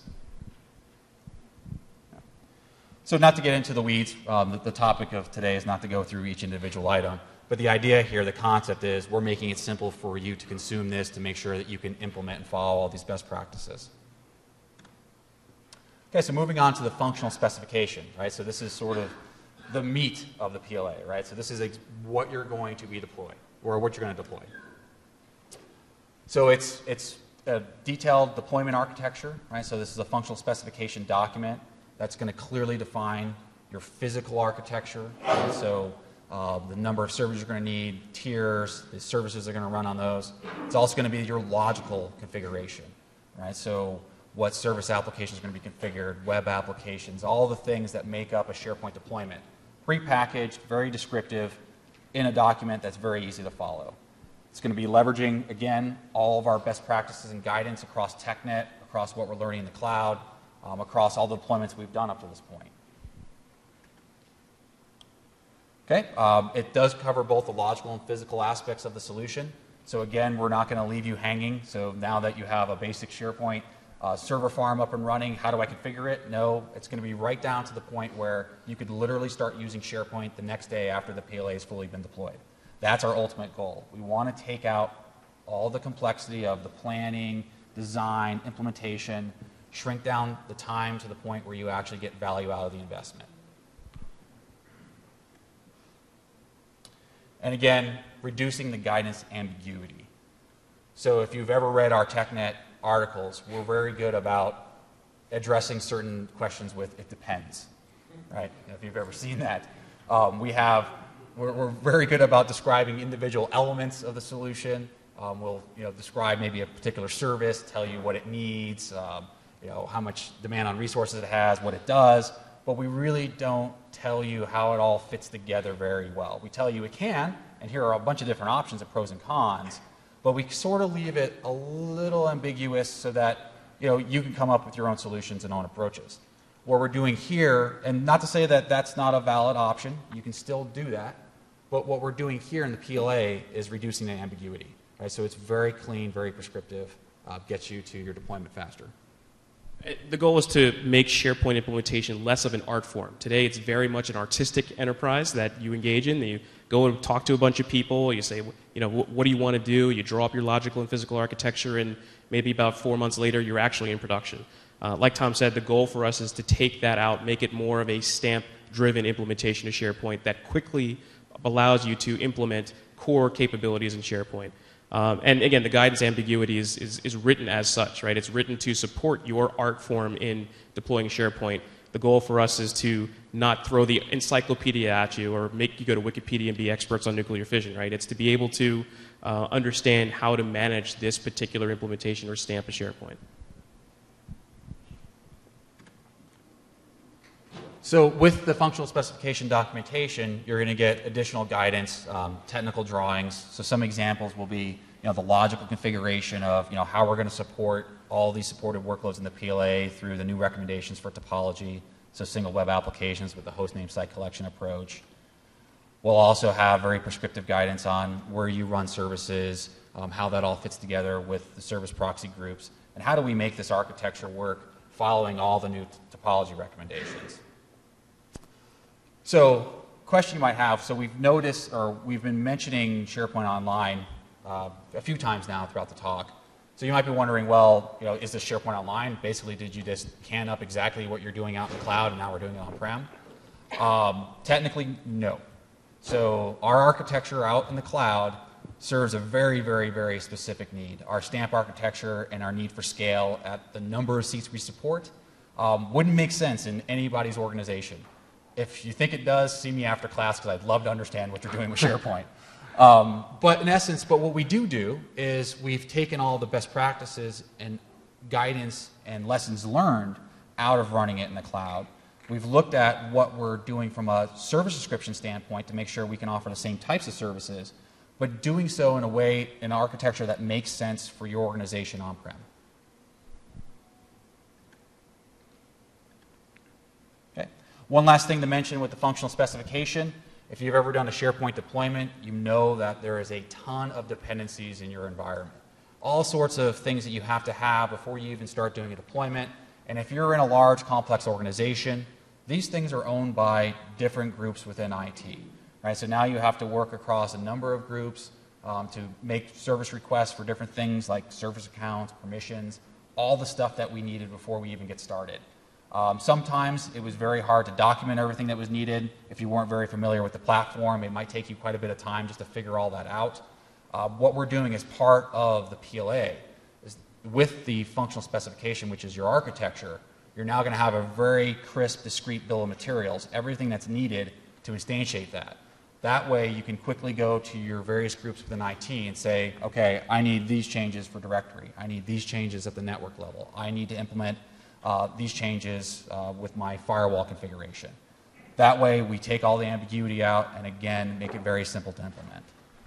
So not to get into the weeds, um, the, the topic of today is not to go through each individual item, but the idea here, the concept is we're making it simple for you to consume this to make sure that you can implement and follow all these best practices. Okay, so moving on to the functional specification, right? So this is sort of the meat of the P L A, right? So this is ex- what you're going to be deployed, or what you're going to deploy. So it's, it's a detailed deployment architecture, right? So this is a functional specification document that's going to clearly define your physical architecture. Right? So uh, the number of servers you're going to need, tiers, the services that are going to run on those. It's also going to be your logical configuration, right? So what service applications are going to be configured, web applications, all the things that make up a SharePoint deployment. Pre-packaged, very descriptive, in a document that's very easy to follow. It's going to be leveraging, again, all of our best practices and guidance across TechNet, across what we're learning in the cloud, um, across all the deployments we've done up to this point. Okay, um, it does cover both the logical and physical aspects of the solution. So again, we're not going to leave you hanging. So now that you have a basic SharePoint Uh, server farm up and running, how do I configure it? No, it's going to be right down to the point where you could literally start using SharePoint the next day after the P L A has fully been deployed. That's our ultimate goal. We want to take out all the complexity of the planning, design, implementation, shrink down the time to the point where you actually get value out of the investment. And again, reducing the guidance ambiguity. So if you've ever read our TechNet articles, we're very good about addressing certain questions with "it depends," right? If you've ever seen that, um, we have we're, we're very good about describing individual elements of the solution. Um, we'll you know describe maybe a particular service, tell you what it needs, um, you know how much demand on resources it has, what it does, but we really don't tell you how it all fits together very well. We tell you it can, and here are a bunch of different options of pros and cons. But we sort of leave it a little ambiguous so that you know you can come up with your own solutions and own approaches. What we're doing here, and not to say that that's not a valid option, you can still do that, but what we're doing here in the P L A is reducing the ambiguity. Right? So it's very clean, very prescriptive, uh, gets you to your deployment faster. The goal is to make SharePoint implementation less of an art form. Today, it's very much an artistic enterprise that you engage in. You go and talk to a bunch of people. You say, you know, what do you want to do? You draw up your logical and physical architecture, and maybe about four months later, you're actually in production. Uh, like Tom said, the goal for us is to take that out, make it more of a stamp-driven implementation of SharePoint that quickly allows you to implement core capabilities in SharePoint. Um, and again, the guidance ambiguity is, is, is written as such, right? It's written to support your art form in deploying SharePoint. The goal for us is to not throw the encyclopedia at you or make you go to Wikipedia and be experts on nuclear fission, right? It's to be able to uh, understand how to manage this particular implementation or stamp of SharePoint. So with the functional specification documentation, you're going to get additional guidance, um, technical drawings. So some examples will be, you know, the logical configuration of, you know, how we're going to support all these supported workloads in the P L A through the new recommendations for topology, so single web applications with the host name site collection approach. We'll also have very prescriptive guidance on where you run services, um, how that all fits together with the service proxy groups, and how do we make this architecture work following all the new topology recommendations. So, question you might have, so we've noticed, or we've been mentioning SharePoint Online uh, a few times now throughout the talk. So you might be wondering, well, you know, is this SharePoint Online? Basically, did you just can up exactly what you're doing out in the cloud and now we're doing it on-prem? Um, technically, no. So our architecture out in the cloud serves a very, very, very specific need. Our stamp architecture and our need for scale at the number of seats we support um, wouldn't make sense in anybody's organization. If you think it does, see me after class because I'd love to understand what you're doing with SharePoint. Um, but in essence, but what we do do is we've taken all the best practices and guidance and lessons learned out of running it in the cloud. We've looked at what we're doing from a service description standpoint to make sure we can offer the same types of services, but doing so in a way, in an architecture that makes sense for your organization on-prem. Okay. One last thing to mention with the functional specification. If you've ever done a SharePoint deployment, you know that there is a ton of dependencies in your environment. All sorts of things that you have to have before you even start doing a deployment. And if you're in a large, complex organization, these things are owned by different groups within I T. Right? So now you have to work across a number of groups um, to make service requests for different things like service accounts, permissions, all the stuff that we needed before we even get started. Um, sometimes it was very hard to document everything that was needed. If you weren't very familiar with the platform, it might take you quite a bit of time just to figure all that out. Uh, what we're doing as part of the P L A is with the functional specification, which is your architecture, you're now going to have a very crisp, discrete bill of materials, everything that's needed to instantiate that. That way you can quickly go to your various groups within I T and say, okay, I need these changes for directory. I need these changes at the network level. I need to implement Uh, these changes uh, with my firewall configuration. That way we take all the ambiguity out and again make it very simple to implement.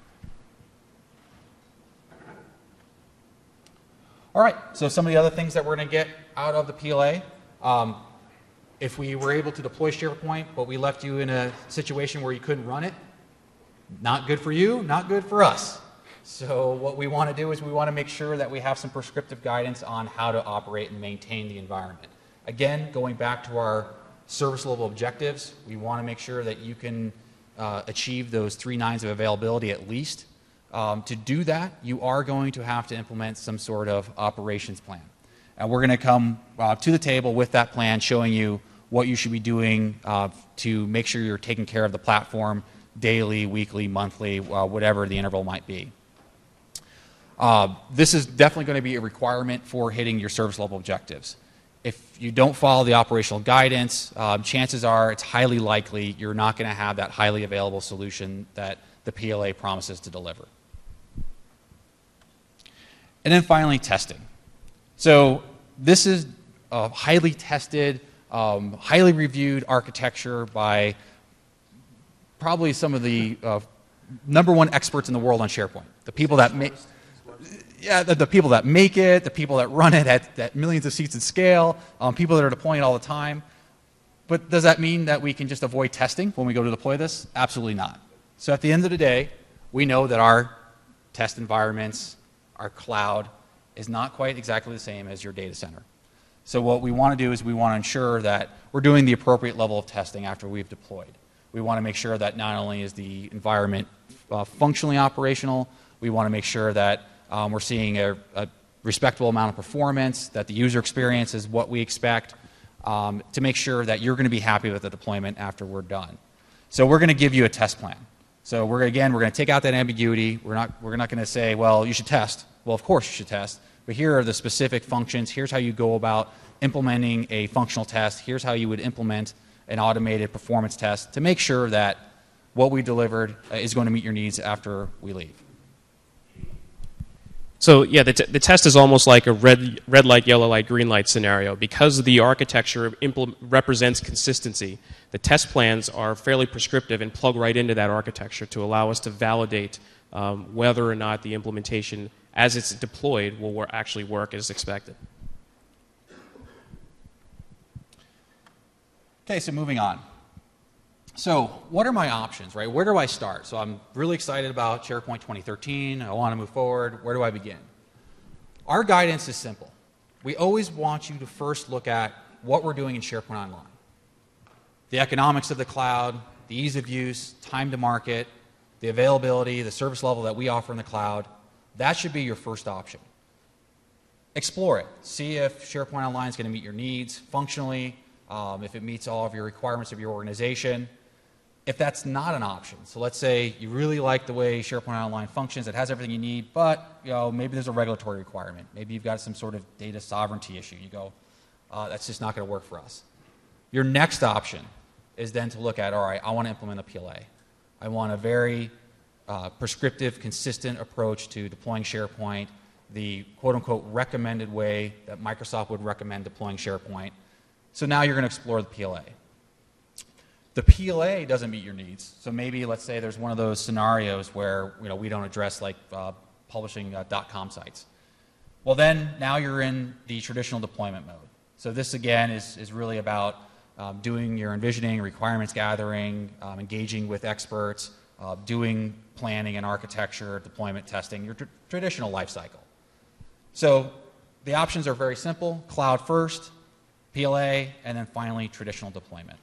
All right, so some of the other things that we're going to get out of the P L A. Um, if we were able to deploy SharePoint but we left you in a situation where you couldn't run it, not good for you, not good for us. So what we want to do is we want to make sure that we have some prescriptive guidance on how to operate and maintain the environment. Again, going back to our service level objectives, we want to make sure that you can uh, achieve those three nines of availability at least. Um, to do that, you are going to have to implement some sort of operations plan. And we're going to come uh, to the table with that plan showing you what you should be doing uh, to make sure you're taking care of the platform daily, weekly, monthly, uh, whatever the interval might be. Uh, this is definitely going to be a requirement for hitting your service level objectives. If you don't follow the operational guidance, uh, chances are it's highly likely you're not going to have that highly available solution that the P L A promises to deliver. And then finally, testing. So this is a highly tested, um, highly reviewed architecture by probably some of the uh, number one experts in the world on SharePoint. The people that make Yeah, the, the people that make it, the people that run it at, at millions of seats at scale, um, people that are deploying it all the time. But does that mean that we can just avoid testing when we go to deploy this? Absolutely not. So at the end of the day, we know that our test environments, our cloud, is not quite exactly the same as your data center. So what we want to do is we want to ensure that we're doing the appropriate level of testing after we've deployed. We want to make sure that not only is the environment uh, functionally operational, we want to make sure that Um, we're seeing a, a respectable amount of performance, that the user experience is what we expect, um, to make sure that you're going to be happy with the deployment after we're done. So we're going to give you a test plan. So we're again, we're going to take out that ambiguity. We're not, we're not going to say, well, you should test. Well, of course you should test. But here are the specific functions. Here's how you go about implementing a functional test. Here's how you would implement an automated performance test to make sure that what we delivered uh, is going to meet your needs after we leave. So yeah, the, t the test is almost like a red, red light, yellow light, green light scenario. Because the architecture represents consistency, the test plans are fairly prescriptive and plug right into that architecture to allow us to validate um, whether or not the implementation, as it's deployed, will wor actually work as expected. Okay, so moving on. So what are my options, right? Where do I start? So I'm really excited about SharePoint twenty thirteen. I want to move forward. Where do I begin? Our guidance is simple. We always want you to first look at what we're doing in SharePoint Online. The economics of the cloud, the ease of use, time to market, the availability, the service level that we offer in the cloud. That should be your first option. Explore it. See if SharePoint Online is going to meet your needs functionally, um, if it meets all of your requirements of your organization. If that's not an option, so let's say you really like the way SharePoint Online functions, it has everything you need, but you know, maybe there's a regulatory requirement. Maybe you've got some sort of data sovereignty issue. You go, uh, that's just not going to work for us. Your next option is then to look at, all right, I want to implement a P L A. I want a very uh, prescriptive, consistent approach to deploying SharePoint, the quote-unquote recommended way that Microsoft would recommend deploying SharePoint. So now you're going to explore the P L A. The P L A doesn't meet your needs, so maybe let's say there's one of those scenarios where you know we don't address like uh, publishing uh, .com sites. Well, then now you're in the traditional deployment mode. So this again is is really about um, doing your envisioning, requirements gathering, um, engaging with experts, uh, doing planning and architecture, deployment testing, your tr traditional life cycle. So the options are very simple: cloud first, P L A, and then finally traditional deployment.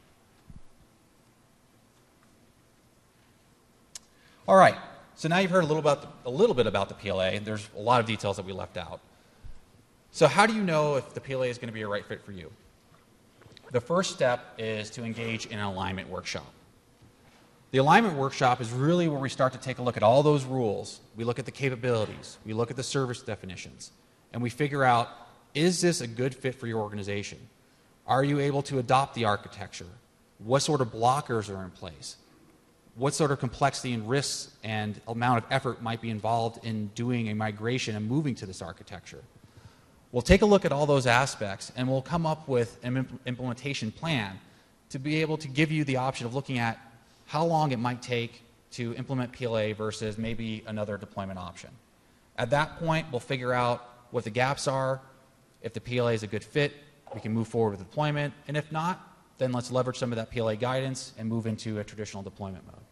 All right, so now you've heard a little, about the, a little bit about the P L A, and there's a lot of details that we left out. So how do you know if the P L A is going to be a right fit for you? The first step is to engage in an alignment workshop. The alignment workshop is really where we start to take a look at all those rules. We look at the capabilities, we look at the service definitions, and we figure out, is this a good fit for your organization? Are you able to adopt the architecture? What sort of blockers are in place? What sort of complexity and risks and amount of effort might be involved in doing a migration and moving to this architecture? We'll take a look at all those aspects and we'll come up with an imp implementation plan to be able to give you the option of looking at how long it might take to implement P L A versus maybe another deployment option. At that point, we'll figure out what the gaps are. If the P L A is a good fit, we can move forward with deployment, and if not, then let's leverage some of that P L A guidance and move into a traditional deployment mode.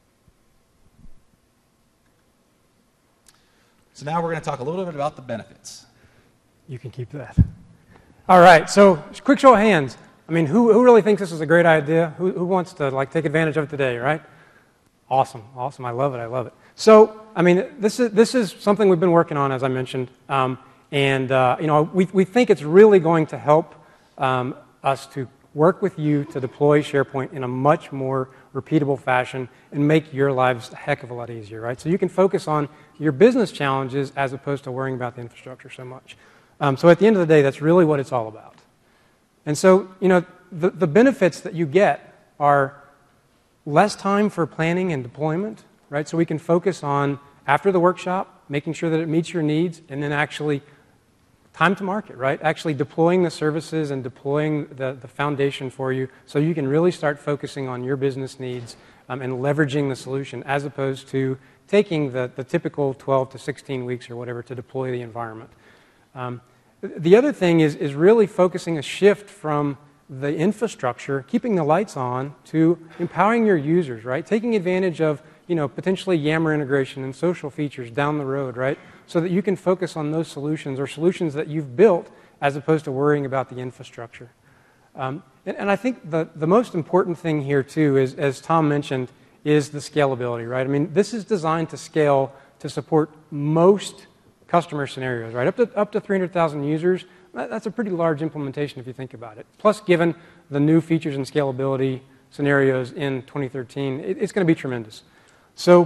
So now we're going to talk a little bit about the benefits. You can keep that. All right, so quick show of hands. I mean, who, who really thinks this is a great idea? Who, who wants to like take advantage of it today, right? Awesome, awesome. I love it, I love it. So, I mean, this is, this is something we've been working on, as I mentioned. Um, and, uh, you know, we, we think it's really going to help um, us to work with you to deploy SharePoint in a much more repeatable fashion and make your lives a heck of a lot easier, right? So you can focus on your business challenges as opposed to worrying about the infrastructure so much. Um, so at the end of the day, that's really what it's all about. And so, you know, the, the benefits that you get are less time for planning and deployment, right? So we can focus on, after the workshop, making sure that it meets your needs, and then actually time to market, right? Actually deploying the services and deploying the, the foundation for you so you can really start focusing on your business needs um, and leveraging the solution as opposed to taking the, the typical twelve to sixteen weeks or whatever to deploy the environment. Um, the other thing is, is really focusing a shift from the infrastructure, keeping the lights on, to empowering your users, right? Taking advantage of, you know, potentially Yammer integration and social features down the road, right? So that you can focus on those solutions or solutions that you've built as opposed to worrying about the infrastructure. Um, and, and I think the, the most important thing here, too, is, as Tom mentioned, is the scalability, right? I mean, this is designed to scale to support most customer scenarios, right? Up to, up to three hundred thousand users, that's a pretty large implementation if you think about it. Plus, given the new features and scalability scenarios in twenty thirteen, it, it's going to be tremendous. So,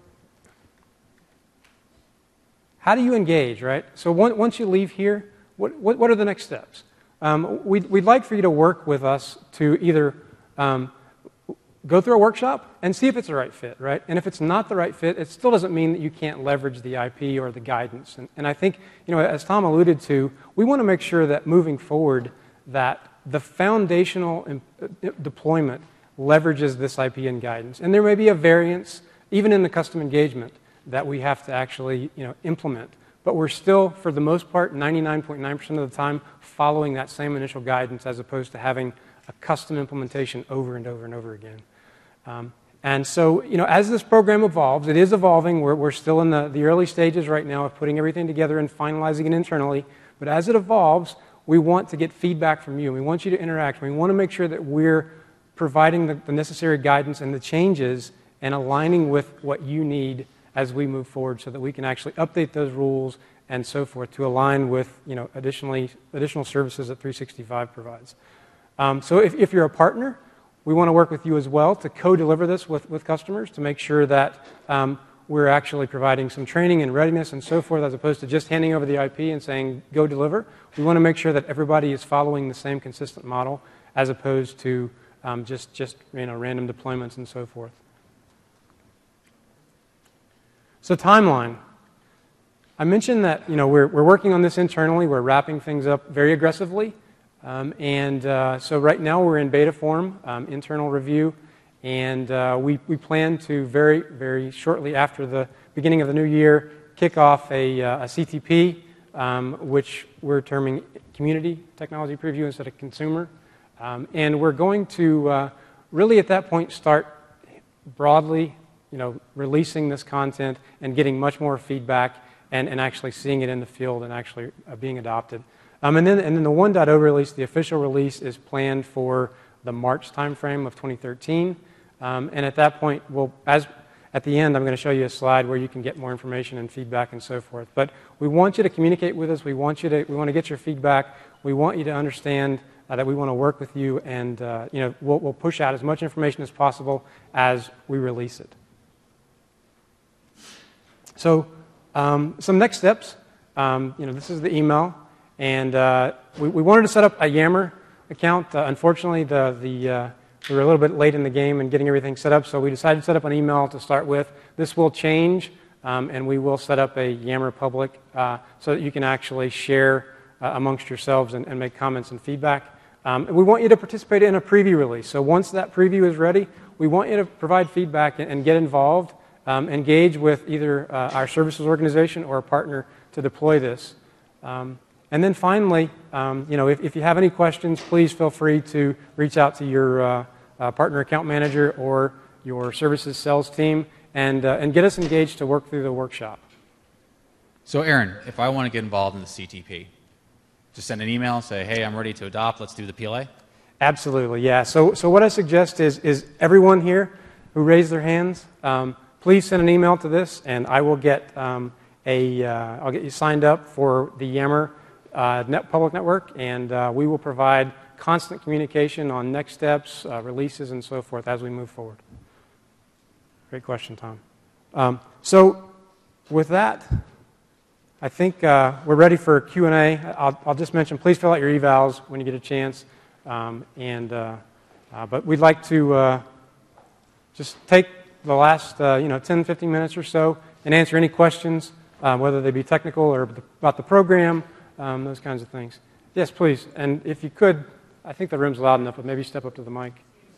how do you engage, right? So one, once you leave here, what, what, what are the next steps? Um, we'd, we'd like for you to work with us to either um, go through a workshop and see if it's the right fit, right? And if it's not the right fit, it still doesn't mean that you can't leverage the I P or the guidance. And, and I think, you know, as Tom alluded to, we want to make sure that moving forward that the foundational deployment leverages this I P and guidance. And there may be a variance, even in the custom engagement, that we have to actually, you know, implement. But we're still, for the most part, ninety-nine point nine percent of the time, following that same initial guidance as opposed to having a custom implementation over and over and over again. Um, and so, you know, as this program evolves, it is evolving. We're, we're still in the, the early stages right now of putting everything together and finalizing it internally. But as it evolves, we want to get feedback from you. We want you to interact. We want to make sure that we're providing the, the necessary guidance and the changes and aligning with what you need as we move forward so that we can actually update those rules and so forth to align with, you know, additionally, additional services that three sixty-five provides. Um, so if, if you're a partner, we want to work with you as well to co-deliver this with, with customers to make sure that um, we're actually providing some training and readiness and so forth as opposed to just handing over the I P and saying, go deliver. We want to make sure that everybody is following the same consistent model as opposed to um, just, just you know, random deployments and so forth. So timeline. I mentioned that you know, we're, we're working on this internally. We're wrapping things up very aggressively. Um, and uh, so right now we're in beta form, um, internal review. And uh, we, we plan to very, very shortly after the beginning of the new year kick off a, uh, a C T P, um, which we're terming Community Technology Preview instead of Consumer. Um, and we're going to uh, really at that point start broadly you know, releasing this content and getting much more feedback and, and actually seeing it in the field and actually uh, being adopted. Um, and, then, and then the one point oh release, the official release, is planned for the March timeframe of twenty thirteen. Um, and at that point, we'll, as at the end, I'm going to show you a slide where you can get more information and feedback and so forth. But we want you to communicate with us. We want you to, we want to get your feedback. We want you to understand uh, that we want to work with you, and uh, you know, we'll, we'll push out as much information as possible as we release it. So, um, some next steps. Um, you know, this is the email, and uh, we, we wanted to set up a Yammer account. Uh, unfortunately, the the uh, we were a little bit late in the game in getting everything set up, so we decided to set up an email to start with. This will change, um, and we will set up a Yammer public uh, so that you can actually share uh, amongst yourselves and, and make comments and feedback. Um, and we want you to participate in a preview release. So once that preview is ready, we want you to provide feedback and, and get involved. Um, engage with either uh, our services organization or a partner to deploy this. Um, and then finally, um, you know, if, if you have any questions, please feel free to reach out to your uh, uh, partner account manager or your services sales team and, uh, and get us engaged to work through the workshop. So Aaron, if I want to get involved in the C T P, just send an email, say, hey, I'm ready to adopt, let's do the P L A? Absolutely, yeah. So, so what I suggest is, is everyone here who raised their hands, um, please send an email to this, and I will get um, a. Uh, I'll get you signed up for the Yammer uh, net public network, and uh, we will provide constant communication on next steps, uh, releases, and so forth as we move forward. Great question, Tom. Um, so, with that, I think uh, we're ready for Q and A. I'll, I'll just mention, please fill out your evals when you get a chance, um, and uh, uh, but we'd like to uh, just take the last uh, you know, ten, fifteen minutes or so and answer any questions, um, whether they be technical or about the program, um, those kinds of things. Yes, please. And if you could, I think the room's loud enough, but maybe step up to the mic.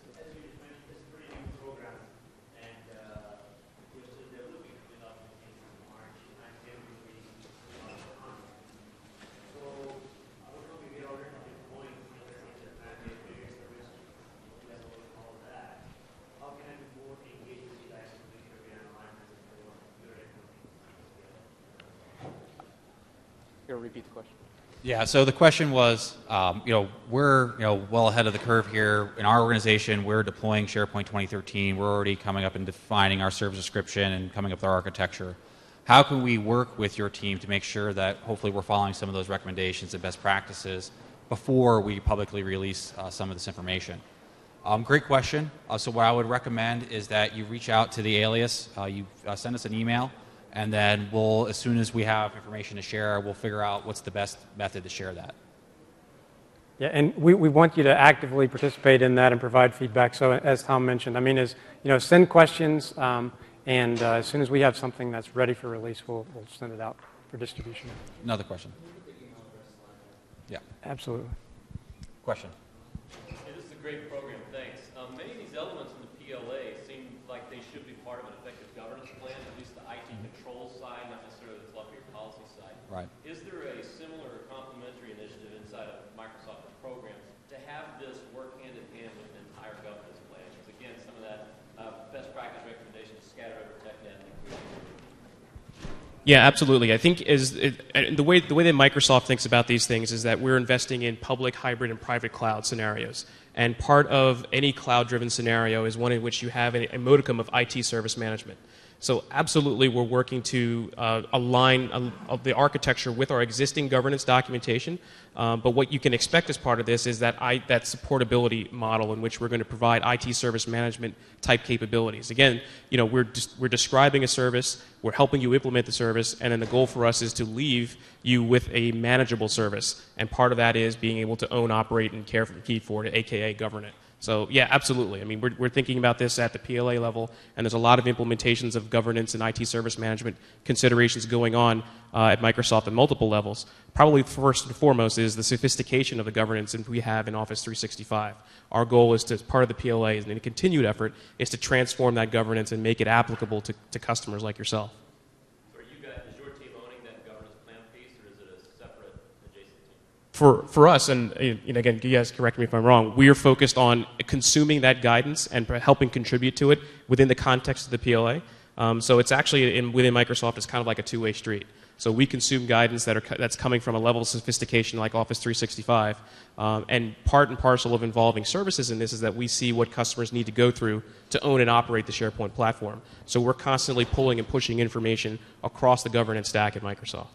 Repeat the question. Yeah, so the question was, um, you know, we're you know well ahead of the curve here in our organization. We're deploying SharePoint twenty thirteen. We're already coming up and defining our service description and coming up with our architecture. How can we work with your team to make sure that hopefully we're following some of those recommendations and best practices before we publicly release uh, some of this information? Um, great question. Uh, so what I would recommend is that you reach out to the Alias. Uh, you uh, send us an email. And then we'll, as soon as we have information to share, we'll figure out what's the best method to share that. Yeah, and we, we want you to actively participate in that and provide feedback. So as Tom mentioned, I mean, is you know, send questions, um, and uh, as soon as we have something that's ready for release, we'll, we'll send it out for distribution. Another question. Yeah. Absolutely. Question. Hey, this is a great program, thanks. Um, many of these elements in the P L A seem like they should be part of an effective governance plan, at least the I T control side, not necessarily the fluffy policy side. Right. Is there a similar or complementary initiative inside of Microsoft programs to have this work hand in hand with an entire governance plan? Because again, some of that uh, Yeah, absolutely. I think is it, and the way the way that Microsoft thinks about these things is that we're investing in public, hybrid, and private cloud scenarios. And part of any cloud-driven scenario is one in which you have a, a modicum of I T service management. So absolutely, we're working to uh, align uh, the architecture with our existing governance documentation. Um, but what you can expect as part of this is that I, that supportability model in which we're going to provide I T service management type capabilities. Again, you know, we're just, we're describing a service, we're helping you implement the service, and then the goal for us is to leave you with a manageable service. And part of that is being able to own, operate, and care for and keep for it, aka govern it. So yeah, absolutely. I mean, we're, we're thinking about this at the P L A level, and there's a lot of implementations of governance and I T service management considerations going on uh, at Microsoft at multiple levels. Probably first and foremost is the sophistication of the governance that we have in Office three sixty-five. Our goal is to, as part of the P L A, and a continued effort, is to transform that governance and make it applicable to, to customers like yourself. So are you guys, is your team owning that governance plan piece, or is it a separate adjacent team? For, for us, and, and again, you guys correct me if I'm wrong, we are focused on consuming that guidance and helping contribute to it within the context of the P L A. Um, so it's actually, in, within Microsoft, it's kind of like a two-way street. So we consume guidance that are, that's coming from a level of sophistication like Office three sixty-five. Um, and part and parcel of involving services in this is that we see what customers need to go through to own and operate the SharePoint platform. So we're constantly pulling and pushing information across the governance stack at Microsoft.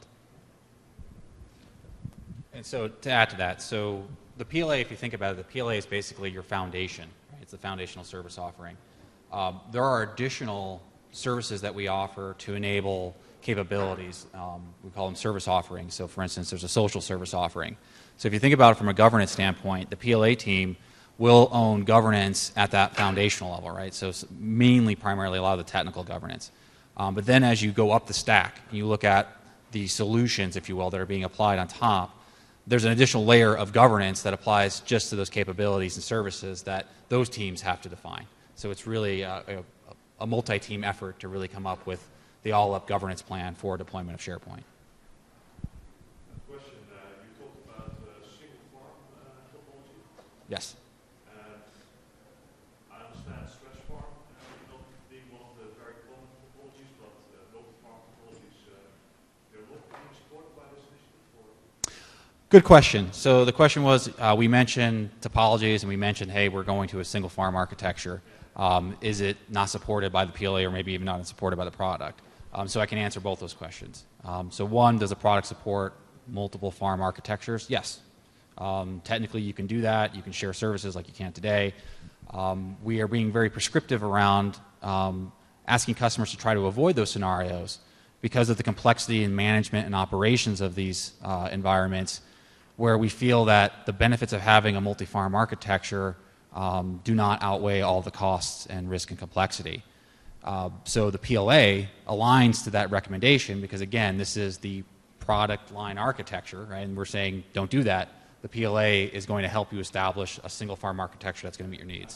And so to add to that, so the P L A, if you think about it, the P L A is basically your foundation. Right? It's the foundational service offering. Um, there are additional services that we offer to enable capabilities. Um, we call them service offerings. So for instance, there's a social service offering. So if you think about it from a governance standpoint, the P L A team will own governance at that foundational level, right? So it's mainly, primarily, a lot of the technical governance. Um, but then as you go up the stack, you look at the solutions, if you will, that are being applied on top, there's an additional layer of governance that applies just to those capabilities and services that those teams have to define. So it's really a, a, a multi-team effort to really come up with the all-up governance plan for deployment of SharePoint. Question, uh, you talked about uh, single farm uh, topology. Yes. And I understand stretch farm uh, not being one of the very common topologies, but uh, multi-farm topologies, uh, they're not being supported by this initiative? Or? Good question. So the question was, uh, we mentioned topologies and we mentioned, hey, we're going to a single farm architecture. Um, is it not supported by the P L A or maybe even not supported by the product? Um, so I can answer both those questions. Um, so one, does the product support multiple farm architectures? Yes. Um, technically you can do that. You can share services like you can today. Um, we are being very prescriptive around um, asking customers to try to avoid those scenarios because of the complexity in management and operations of these uh, environments, where we feel that the benefits of having a multi-farm architecture um, do not outweigh all the costs and risk and complexity. Uh, so the P L A aligns to that recommendation because, again, this is the product line architecture, right? And we're saying don't do that. The P L A is going to help you establish a single farm architecture that's going to meet your needs.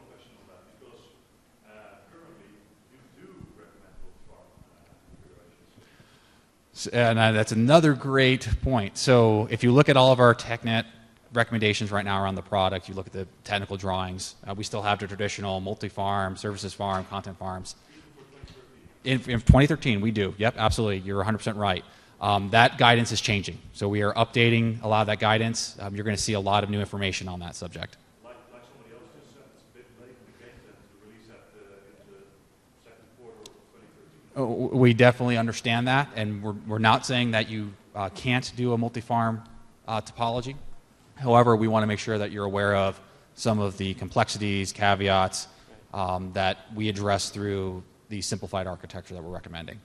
And uh, that's another great point. So if you look at all of our TechNet recommendations right now around the product, you look at the technical drawings, uh, we still have the traditional multi-farm, services farm, content farms. In, in twenty thirteen, we do. Yep, absolutely. You're one hundred percent right. Um, that guidance is changing. So we are updating a lot of that guidance. Um, you're going to see a lot of new information on that subject. Like, like somebody else just said, it's a bit late in the game then to release that uh, in the second quarter of twenty thirteen. We definitely understand that, and we're, we're not saying that you uh, can't do a multi-farm uh, topology. However, we want to make sure that you're aware of some of the complexities, caveats um, that we address through the simplified architecture that we're recommending.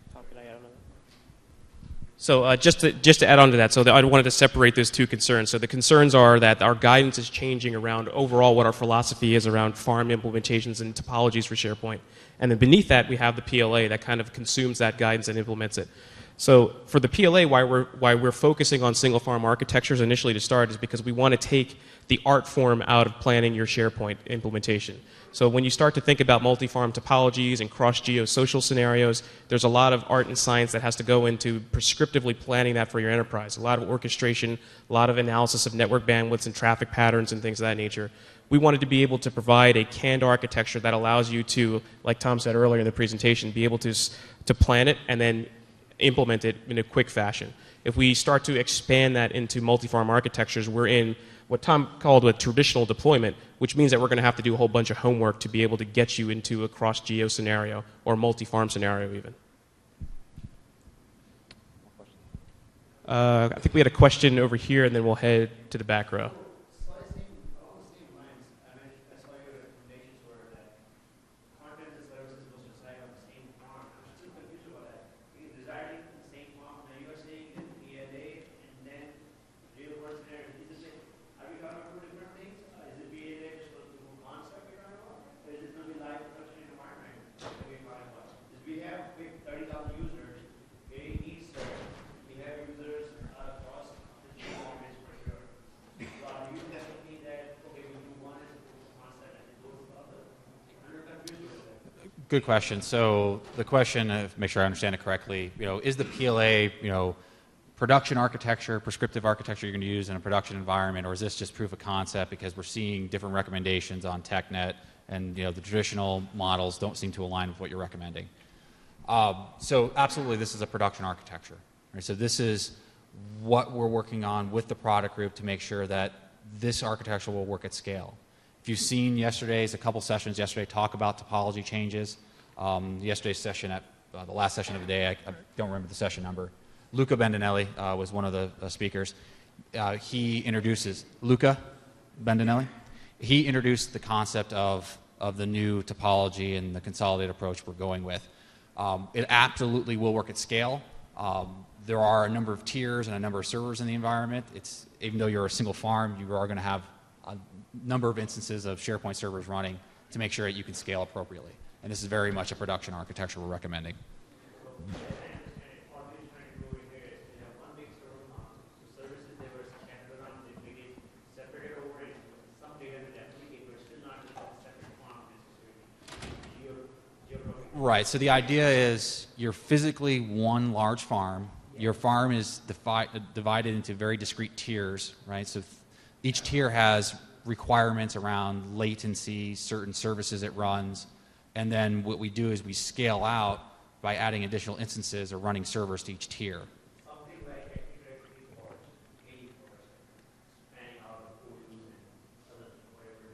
So uh, just, to, just to add on to that, so that I wanted to separate those two concerns. So the concerns are that our guidance is changing around overall what our philosophy is around farm implementations and topologies for SharePoint. And then beneath that, we have the P L A that kind of consumes that guidance and implements it. So for the P L A, why we're, why we're focusing on single farm architectures initially to start is because we want to take the art form out of planning your SharePoint implementation. So when you start to think about multi-farm topologies and cross-geo-social scenarios, there's a lot of art and science that has to go into prescriptively planning that for your enterprise. A lot of orchestration, a lot of analysis of network bandwidths and traffic patterns and things of that nature. We wanted to be able to provide a canned architecture that allows you to, like Tom said earlier in the presentation, be able to, to plan it and then implement it in a quick fashion. If we start to expand that into multi-farm architectures, we're in what Tom called a traditional deployment, which means that we're going to have to do a whole bunch of homework to be able to get you into a cross-geo scenario or multi-farm scenario even. Uh, I think we had a question over here, and then we'll head to the back row. Good question. So the question, uh, make sure I understand it correctly, you know, is the P L A, you know, production architecture, prescriptive architecture you're going to use in a production environment, or is this just proof of concept because we're seeing different recommendations on TechNet and, you know, the traditional models don't seem to align with what you're recommending? Um, so absolutely, this is a production architecture. Right? So this is what we're working on with the product group to make sure that this architecture will work at scale. If you've seen yesterday's, a couple sessions yesterday talk about topology changes, um, yesterday's session at uh, the last session of the day, I, I don't remember the session number. Luca Bendinelli uh, was one of the uh, speakers. Uh, he introduces, Luca Bendinelli, he introduced the concept of, of the new topology and the consolidated approach we're going with. Um, it absolutely will work at scale. Um, there are a number of tiers and a number of servers in the environment. It's, even though you're a single farm, you are going to have a number of instances of SharePoint servers running to make sure that you can scale appropriately. And this is very much a production architecture we're recommending. Right, so the idea is you're physically one large farm. Your farm is defi- divided into very discrete tiers, right? So each tier has requirements around latency, certain services it runs, and then what we do is we scale out by adding additional instances or running servers to each tier. Something like eighty ports, eighty ports, spanning out of four users, other than whatever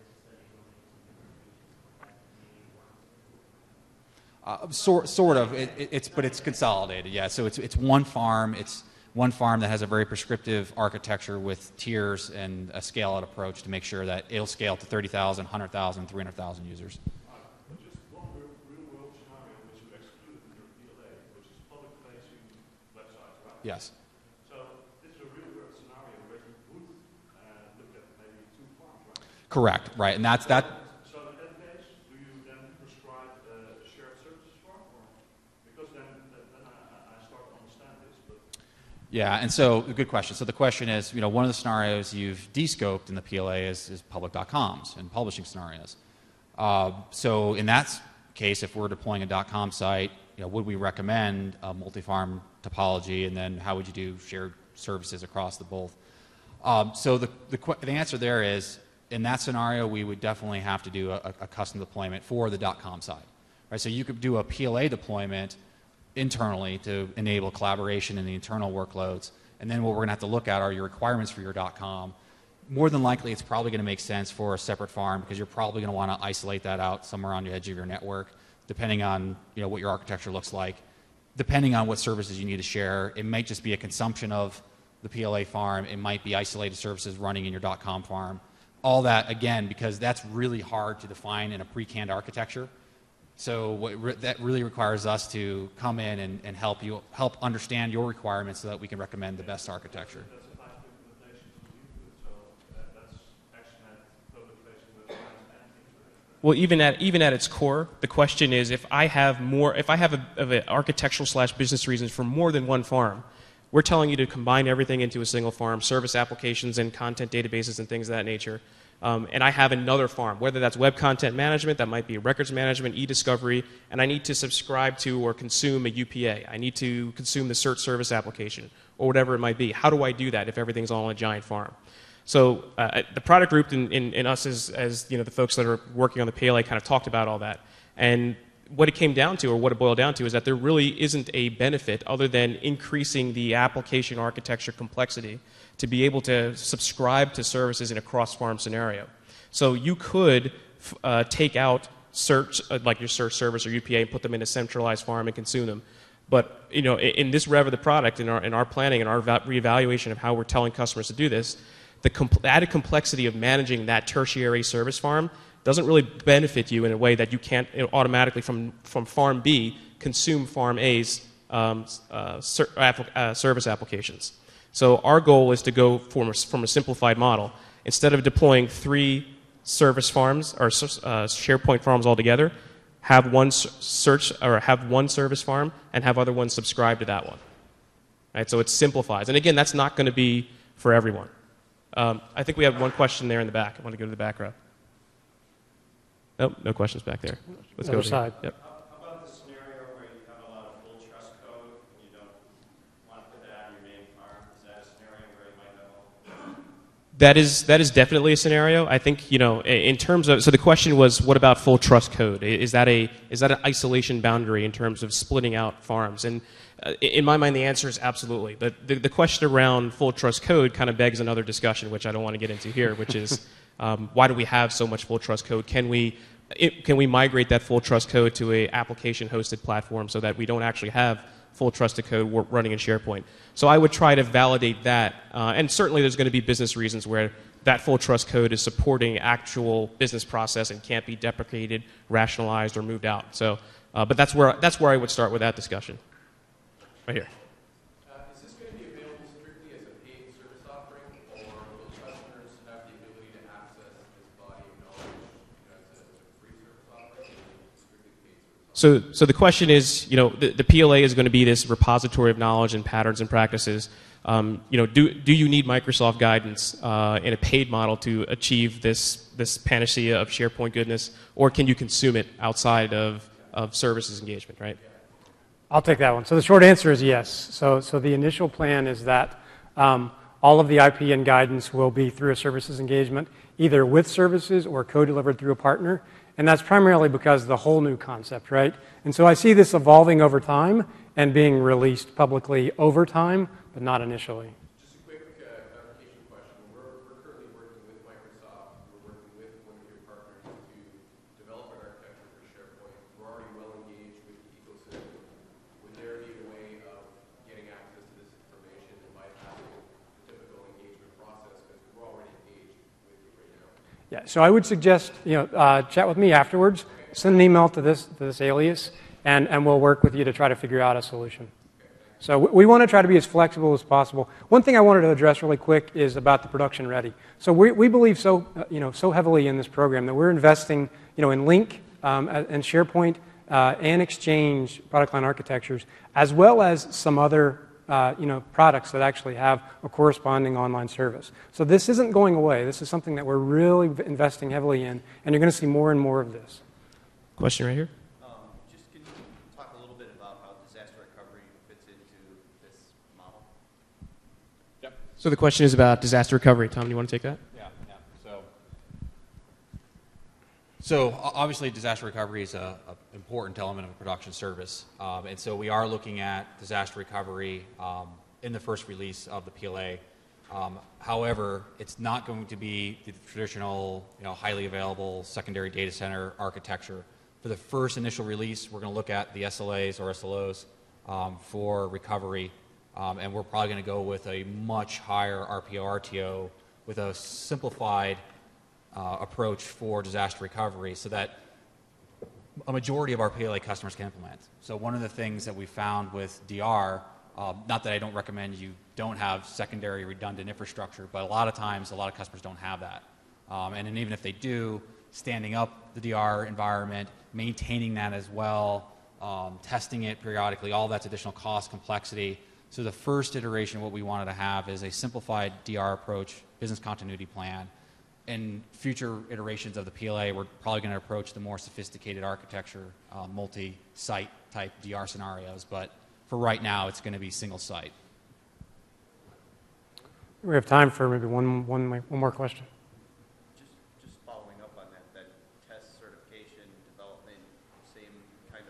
necessary. Uh, sort, sort of, it, it, it's, but it's consolidated, yeah. So it's, it's one farm, it's one farm that has a very prescriptive architecture with tiers and a scale-out approach to make sure that it'll scale to thirty thousand, one hundred thousand, three hundred thousand users. Uh, but just one real, real-world scenario which you excluded in your P L A, which is public-facing websites, right? Yes. So this is a real-world scenario where you would uh, look at maybe two farms, right? Correct, right, and that's that. So in that case, do you then prescribe uh, a shared services farm? Or, because then, then I, I start to understand this, but... Yeah, and so, good question. So the question is, you know, one of the scenarios you've de-scoped in the P L A is, is public dot coms and publishing scenarios. Uh, so in that case, if we're deploying a .com site, you know, would we recommend a multi-farm topology, and then how would you do shared services across the both? Um, so the, the, the answer there is, in that scenario, we would definitely have to do a, a custom deployment for the .com side. Right? So you could do a P L A deployment internally to enable collaboration in the internal workloads. And then what we're going to have to look at are your requirements for your .com. More than likely, it's probably going to make sense for a separate farm because you're probably going to want to isolate that out somewhere on the edge of your network, depending on, you know, what your architecture looks like. Depending on what services you need to share, it might just be a consumption of the P L A farm. It might be isolated services running in your .com farm. All that, again, because that's really hard to define in a pre-canned architecture. So what re that really requires us to come in and, and help you help understand your requirements so that we can recommend the best architecture. That's a type of implementation to you, so uh, that's ActionNet, public-facing websites, and things like that. Well, even at even at its core, the question is if I have more, if I have a, of an architectural slash business reasons for more than one farm, we're telling you to combine everything into a single farm, service applications and content databases and things of that nature. Um, and I have another farm, whether that's web content management, that might be records management, e-discovery, and I need to subscribe to or consume a U P A. I need to consume the search service application or whatever it might be. How do I do that if everything's all on a giant farm? So uh, the product group and, and, and us as, as you know, the folks that are working on the P L A kind of talked about all that. And what it came down to, or what it boiled down to, is that there really isn't a benefit other than increasing the application architecture complexity to be able to subscribe to services in a cross-farm scenario. So you could uh, take out search, uh, like your search service or U P A, and put them in a centralized farm and consume them. But you know, in, in this rev of the product, in our, in our planning and our reevaluation of how we're telling customers to do this, the compl- added complexity of managing that tertiary service farm doesn't really benefit you in a way that you can't you know, automatically from, from farm B consume farm A's um, uh, ser- uh, service applications. So our goal is to go from a, from a simplified model. Instead of deploying three service farms or uh, SharePoint farms altogether, have one search or have one service farm and have other ones subscribe to that one. Right? So it simplifies. And again, that's not going to be for everyone. Um, I think we have one question there in the back. I want to go to the back row. Nope, no questions back there. Let's Other go side. Yep. How about the scenario where you have a lot of full trust code and you don't want to put that on your main farm? Is that a scenario where you might have all? That is that is definitely a scenario. I think you know in terms of so the question was what about full trust code? Is that a is that an isolation boundary in terms of splitting out farms? And uh, in my mind, the answer is absolutely. The, the the question around full trust code kind of begs another discussion, which I don't want to get into here, which is um, why do we have so much full trust code? Can we it, can we migrate that full trust code to a application hosted platform so that we don't actually have full trusted code running in SharePoint? So I would try to validate that. Uh, and certainly there's going to be business reasons where that full trust code is supporting actual business process and can't be deprecated, rationalized, or moved out. So, uh, but that's where, that's where I would start with that discussion. Right here. Uh, is this going to be available strictly as a paid service offering, or will customers have the ability to access this body of knowledge you know, as, a, as a free service offering, or strictly paid service offering? So, so the question is, you know, the, the P L A is going to be this repository of knowledge and patterns and practices. Um, you know, do do you need Microsoft guidance uh, in a paid model to achieve this this panacea of SharePoint goodness, or can you consume it outside of of services engagement? Right. I'll take that one. So the short answer is yes. So so the initial plan is that um, all of the I P and guidance will be through a services engagement, either with services or co-delivered through a partner. And that's primarily because of the whole new concept, right? And so I see this evolving over time and being released publicly over time, but not initially. Just a quick uh, clarification question. We're, we're currently working with Microsoft. We're working with one of your partners to develop an architecture for SharePoint. We're already well engaged with the ecosystem. Would there be a way of getting access to this information and bypassing the typical engagement process? Because we're already engaged with you right now. Yeah, so I would suggest, you know, uh, chat with me afterwards, send an email to this, to this alias, and, and we'll work with you to try to figure out a solution. So we, we want to try to be as flexible as possible. One thing I wanted to address really quick is about the production ready. So we, we believe so, uh, you know, so heavily in this program that we're investing, you know, in Link um, and SharePoint uh, and Exchange product line architectures, as well as some other Uh, you know, products that actually have a corresponding online service. So this isn't going away. This is something that we're really investing heavily in, and you're going to see more and more of this. Question right here. Um, just can you talk a little bit about how disaster recovery fits into this model? Yep. So the question is about disaster recovery. Tom, do you want to take that? Yeah, yeah. So, so obviously disaster recovery is an important element of a production service. Um, and so we are looking at disaster recovery um, in the first release of the P L A. Um, however, it's not going to be the traditional, you know, highly available secondary data center architecture. For the first initial release, we're going to look at the S L As or S L Os um, for recovery. Um, and we're probably going to go with a much higher R P O R T O with a simplified uh, approach for disaster recovery so that a majority of our P L A customers can implement. So one of the things that we found with D R, um, not that I don't recommend you don't have secondary redundant infrastructure, but a lot of times a lot of customers don't have that. Um, and, and even if they do, standing up the D R environment, maintaining that as well, um, testing it periodically, all that's additional cost, complexity. So the first iteration, what we wanted to have is a simplified D R approach, business continuity plan. In future iterations of the P L A, we're probably going to approach the more sophisticated architecture, uh, multi-site type D R scenarios. But for right now, it's going to be single site. We have time for maybe one, one, one more question. Just, just following up on that, that test certification development, same kind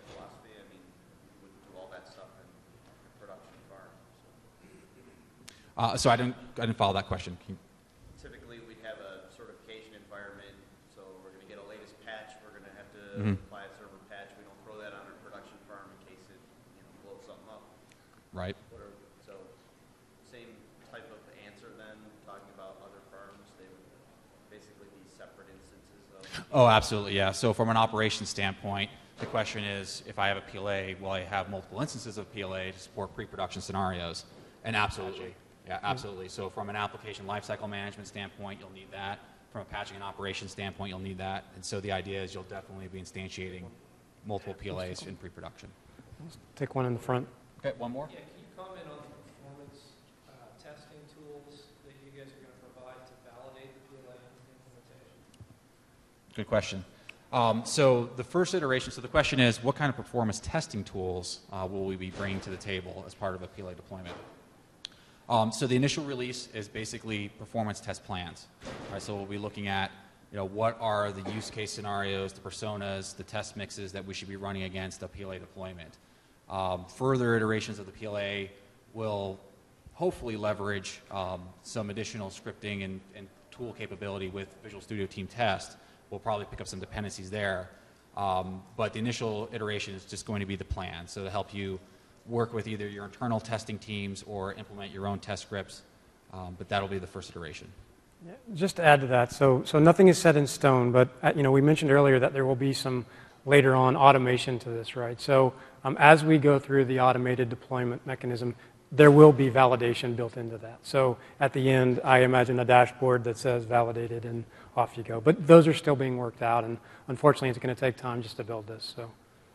Uh, so I didn't, I didn't follow that question. Can you- Typically, we'd have a certification environment, so we're going to get a latest patch, we're going to have to Mhm. apply a server patch. We don't throw that on our production farm in case it, you know, blows something up. Right. What are, so, same type of answer then, talking about other farms, they would basically be separate instances of. Oh, absolutely, yeah. So from an operations standpoint, the question is, if I have a P L A, will I have multiple instances of P L A to support pre-production scenarios? And absolutely, yeah, absolutely. So from an application lifecycle management standpoint, you'll need that. From a patching and operations standpoint, you'll need that. And so the idea is you'll definitely be instantiating multiple P L As in pre-production. Take one in the front. Okay, one more. Yeah, can you comment on the performance uh, testing tools that you guys are going to provide to validate the P L A implementation? Good question. Um, so the first iteration, so the question is, what kind of performance testing tools uh, will we be bringing to the table as part of a P L A deployment? Um, so the initial release is basically performance test plans. Right? So we'll be looking at, you know, what are the use case scenarios, the personas, the test mixes that we should be running against a P L A deployment. Um, further iterations of the P L A will hopefully leverage um, some additional scripting and, and tool capability with Visual Studio Team Test. We'll probably pick up some dependencies there. Um, but the initial iteration is just going to be the plan, so to help you work with either your internal testing teams or implement your own test scripts. Um, but that'll be the first iteration. Yeah, just to add to that, so so nothing is set in stone, but uh, you know, we mentioned earlier that there will be some later on automation to this, right? So um, as we go through the automated deployment mechanism, there will be validation built into that. So at the end, I imagine a dashboard that says validated, and off you go. But those are still being worked out, and unfortunately, it's going to take time just to build this. So.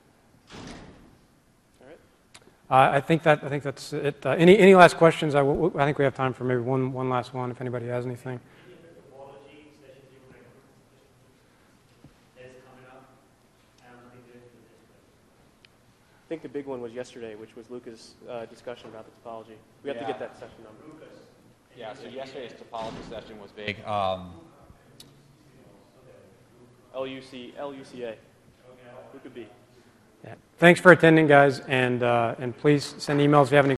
Uh, I think that I think that's it. Uh, any any last questions? I, w- I think we have time for maybe one one last one. If anybody has anything. I think the big one was yesterday, which was Luca's uh, discussion about the topology. We have Yeah. to get that session number. Yeah, so yesterday's topology session was big. Um, L U C L U C A. Luca B. Yeah. Thanks for attending, guys, and uh, and please send emails if you have any